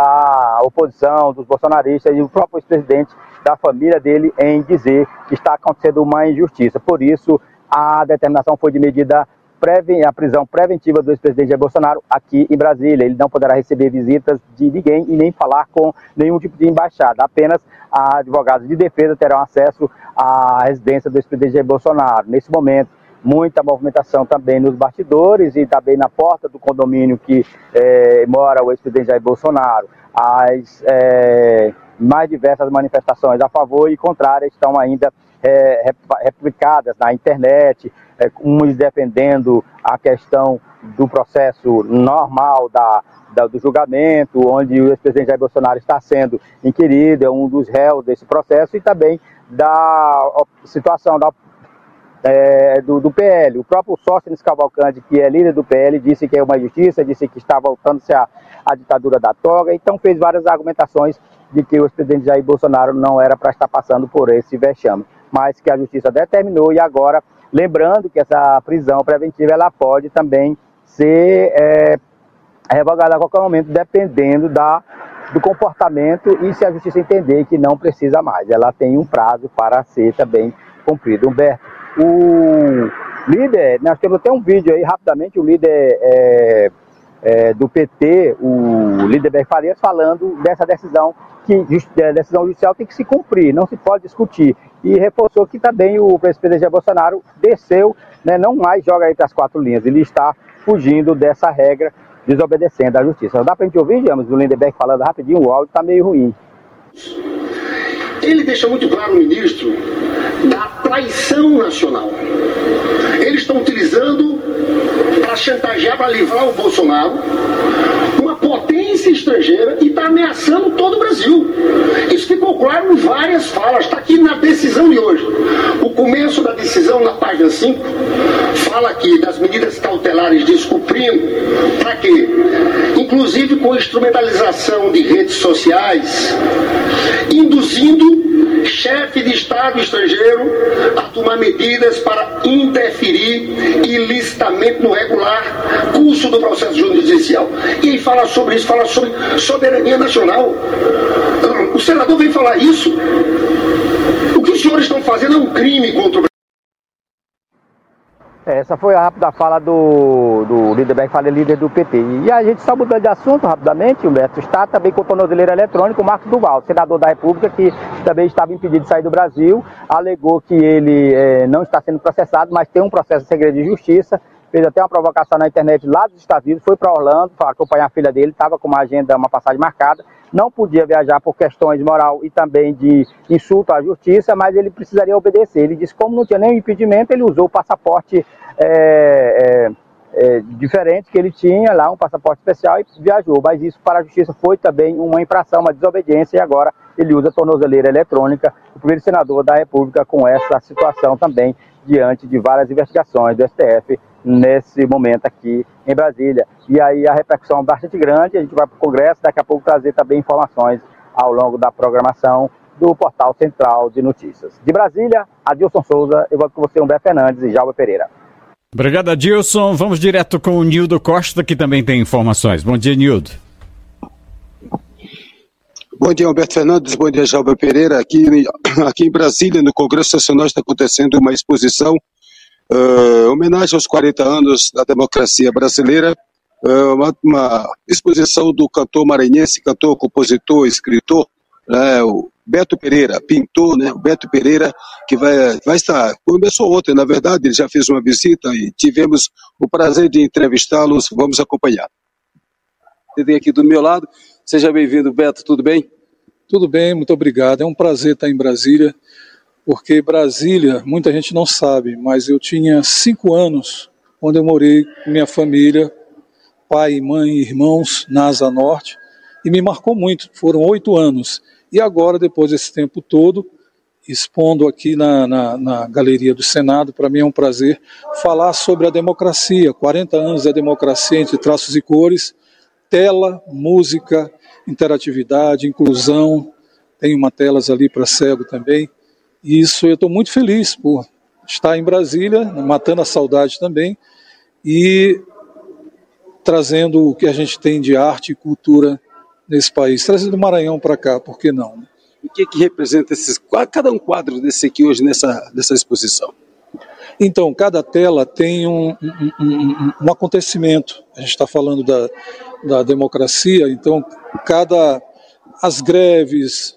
da oposição, dos bolsonaristas e do próprio ex-presidente, da família dele, em dizer que está acontecendo uma injustiça. Por isso a determinação foi de medida a prisão preventiva do ex-presidente Jair Bolsonaro aqui em Brasília. Ele não poderá receber visitas de ninguém e nem falar com nenhum tipo de embaixada. Apenas advogados de defesa terão acesso à residência do ex-presidente Jair Bolsonaro. Nesse momento, muita movimentação também nos bastidores e também na porta do condomínio que é, mora o ex-presidente Jair Bolsonaro. As é, mais diversas manifestações a favor e contrárias estão ainda é, replicadas na internet, É, uns defendendo a questão do processo normal da, da, do julgamento, onde o ex-presidente Jair Bolsonaro está sendo inquirido, é um dos réus desse processo, e também da situação da, é, do, do P L. O próprio Sóstenes Cavalcante, que é líder do P L, disse que é uma injustiça, disse que está voltando-se a, a ditadura da toga, então fez várias argumentações de que o ex-presidente Jair Bolsonaro não era para estar passando por esse vexame, mas que a justiça determinou e agora, lembrando que essa prisão preventiva ela pode também ser é, revogada a qualquer momento, dependendo da, do comportamento e se a justiça entender que não precisa mais. Ela tem um prazo para ser também cumprido. Humberto, o líder, nós temos até um vídeo aí rapidamente, o líder é, é, do P T, o líder Berg Farias, falando dessa decisão, que a decisão judicial tem que se cumprir, não se pode discutir. E reforçou que também o presidente Jair Bolsonaro desceu, né, não mais joga entre as quatro linhas, ele está fugindo dessa regra, desobedecendo à justiça. Dá pra gente ouvir, digamos, o Lindenberg falando rapidinho, o áudio está meio ruim. Ele deixa muito claro, o ministro, da traição nacional. Eles estão utilizando para chantagear, para livrar o Bolsonaro, uma potência estrangeira, e está ameaçando todo o Brasil. Isso ficou claro em várias falas, está aqui na decisão de hoje. O começo da decisão Constituição, na página cinco, fala aqui das medidas cautelares descumprindo, para quê? Inclusive com instrumentalização de redes sociais, induzindo chefe de Estado estrangeiro a tomar medidas para interferir ilicitamente no regular curso do processo judicial. E aí fala sobre isso, fala sobre soberania nacional. O senador vem falar isso. O que os senhores estão fazendo é um crime contra o Brasil. Essa foi a rápida fala do, do Lindenberg, fala líder do P T. E a gente só mudando de assunto rapidamente, Humberto, está também com o tornozeleiro eletrônico, o Marcos Duval, senador da República, que também estava impedido de sair do Brasil, alegou que ele é, não está sendo processado, mas tem um processo de segredo de justiça, fez até uma provocação na internet lá dos Estados Unidos, foi para Orlando para acompanhar a filha dele, estava com uma agenda, uma passagem marcada, não podia viajar por questões moral e também de insulto à justiça, mas ele precisaria obedecer. Ele disse que como não tinha nenhum impedimento, ele usou o passaporte é, é, é, diferente que ele tinha lá, um passaporte especial, e viajou. Mas isso para a justiça foi também uma infração, uma desobediência, e agora ele usa a tornozeleira eletrônica, o primeiro senador da República com essa situação também, diante de várias investigações do S T F, nesse momento aqui em Brasília. E aí a repercussão é bastante grande, a gente vai para o Congresso, daqui a pouco trazer também informações ao longo da programação do Portal Central de Notícias. De Brasília, Adilson Souza, eu volto com você, Humberto Fernandes e Jalva Pereira. Obrigado, Adilson. Vamos direto com o Nildo Costa, que também tem informações. Bom dia, Nildo. Bom dia, Humberto Fernandes. Bom dia, Jalva Pereira. Aqui, aqui em Brasília, no Congresso Nacional, está acontecendo uma exposição Uh, homenagem aos quarenta anos da democracia brasileira, uh, uma, uma exposição do cantor maranhense, cantor, compositor, escritor, né, o Beto Pereira, pintor, né, o Beto Pereira, que vai, vai estar, começou ontem, na verdade, ele já fez uma visita e tivemos o prazer de entrevistá-los, vamos acompanhar. Ele vem aqui do meu lado, seja bem-vindo, Beto, tudo bem? Tudo bem, muito obrigado, é um prazer estar em Brasília, porque Brasília, muita gente não sabe, mas eu tinha cinco anos quando eu morei com minha família, pai, mãe, irmãos, na Asa Norte, e me marcou muito, foram oito anos. E agora, depois desse tempo todo, expondo aqui na, na, na Galeria do Senado, para mim é um prazer falar sobre a democracia, quarenta anos da democracia entre traços e cores, tela, música, interatividade, inclusão, tem uma telas ali para cego também. Isso, eu estou muito feliz por estar em Brasília, matando a saudade também, e trazendo o que a gente tem de arte e cultura nesse país, trazendo o Maranhão para cá, por que não? O que que representa esses, cada um quadro desse aqui hoje nessa, nessa exposição? Então, cada tela tem um, um, um, um acontecimento, a gente está falando da, da democracia, então cada, as greves,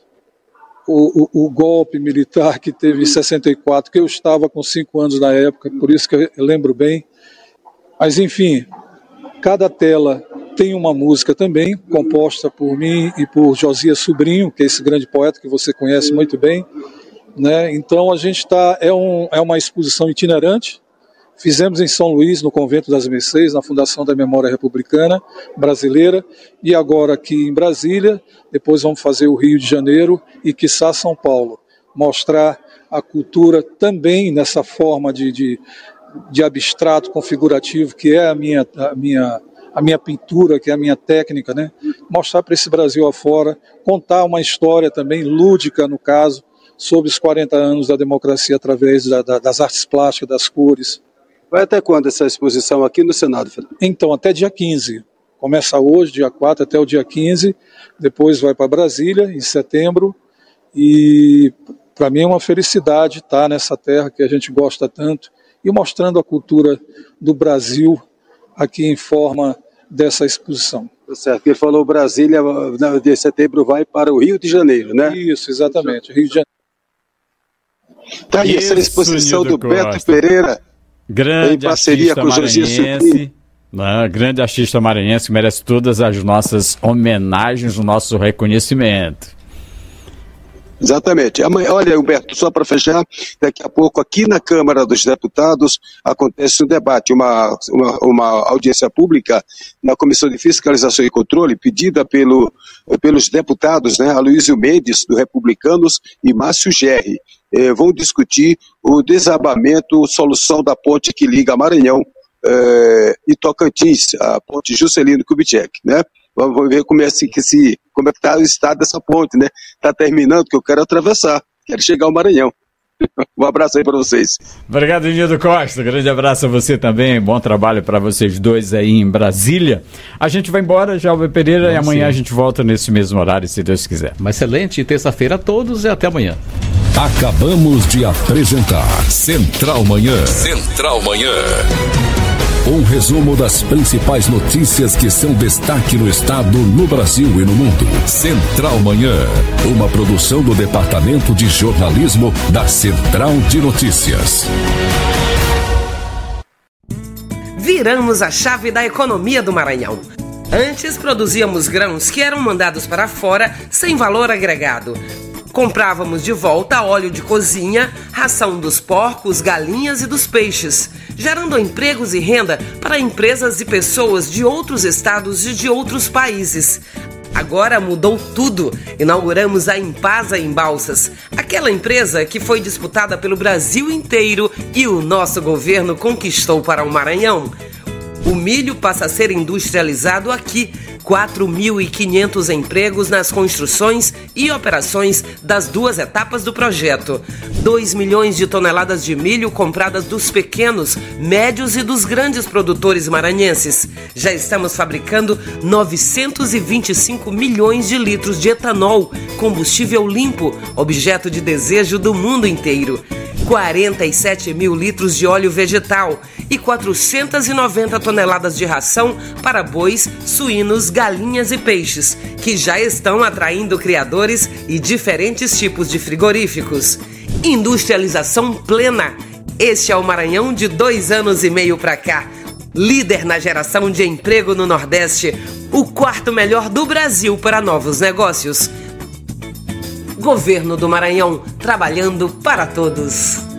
O, o, o golpe militar que teve em sessenta e quatro, que eu estava com cinco anos na época, por isso que eu lembro bem. Mas, enfim, cada tela tem uma música também, composta por mim e por Josias Sobrinho, que é esse grande poeta que você conhece muito bem. Né? Então, a gente está, é, um, é uma exposição itinerante. Fizemos em São Luís, no Convento das Mercês, na Fundação da Memória Republicana Brasileira, e agora aqui em Brasília, depois vamos fazer o Rio de Janeiro e, quiçá, São Paulo. Mostrar a cultura também nessa forma de, de, de abstrato configurativo, que é a minha, a, minha, a minha pintura, que é a minha técnica, né? Mostrar para esse Brasil afora, contar uma história também lúdica, no caso, sobre os quarenta anos da democracia através da, da, das artes plásticas, das cores. Vai até quando essa exposição aqui no Senado, Fernando? Então, até dia quinze. Começa hoje, dia quatro, até o dia quinze. Depois vai para Brasília, em setembro. E para mim é uma felicidade estar nessa terra que a gente gosta tanto e mostrando a cultura do Brasil aqui em forma dessa exposição. Tá certo. Ele falou Brasília, de setembro vai para o Rio de Janeiro, né? Isso, exatamente. Rio de Janeiro. Tá aí essa exposição do Beto Pereira. Grande em parceria artista com maranhense, né? Grande artista maranhense, merece todas as nossas homenagens, o nosso reconhecimento. Exatamente. Amanhã, olha, Humberto, só para fechar, daqui a pouco aqui na Câmara dos Deputados acontece um debate, uma, uma, uma audiência pública na Comissão de Fiscalização e Controle, pedida pelo, pelos deputados, né, Aloysio Mendes, do Republicanos, e Márcio Gerri. eh, vão discutir o desabamento, solução da ponte que liga Maranhão eh, e Tocantins, a ponte Juscelino Kubitschek, né? Vamos ver como é, assim, que se, como é que está o estado dessa ponte, né? Está terminando, que eu quero atravessar, quero chegar ao Maranhão. Um abraço aí para vocês. Obrigado, Nildo Costa. Grande abraço a você também. Bom trabalho para vocês dois aí em Brasília. A gente vai embora, Jalber Pereira, Vamos e amanhã sim. a gente volta nesse mesmo horário, se Deus quiser. Uma excelente terça-feira a todos e até amanhã. Acabamos de apresentar Central Manhã. Central Manhã. Um resumo das principais notícias que são destaque no estado, no Brasil e no mundo. Central Manhã, uma produção do Departamento de Jornalismo da Central de Notícias. Viramos a chave da economia do Maranhão. Antes produzíamos grãos que eram mandados para fora sem valor agregado. Comprávamos de volta óleo de cozinha, ração dos porcos, galinhas e dos peixes, gerando empregos e renda para empresas e pessoas de outros estados e de outros países. Agora mudou tudo. Inauguramos a Impasa em Balsas, aquela empresa que foi disputada pelo Brasil inteiro e o nosso governo conquistou para o Maranhão. O milho passa a ser industrializado aqui. quatro mil e quinhentos empregos nas construções e operações das duas etapas do projeto. dois milhões de toneladas de milho compradas dos pequenos, médios e dos grandes produtores maranhenses. Já estamos fabricando novecentos e vinte e cinco milhões de litros de etanol, combustível limpo, objeto de desejo do mundo inteiro. quarenta e sete mil litros de óleo vegetal e quatrocentas e noventa toneladas de ração para bois, suínos, galinhas e peixes, que já estão atraindo criadores e diferentes tipos de frigoríficos. Industrialização plena. Este é o Maranhão de dois anos e meio para cá. Líder na geração de emprego no Nordeste, o quarto melhor do Brasil para novos negócios. Governo do Maranhão, trabalhando para todos.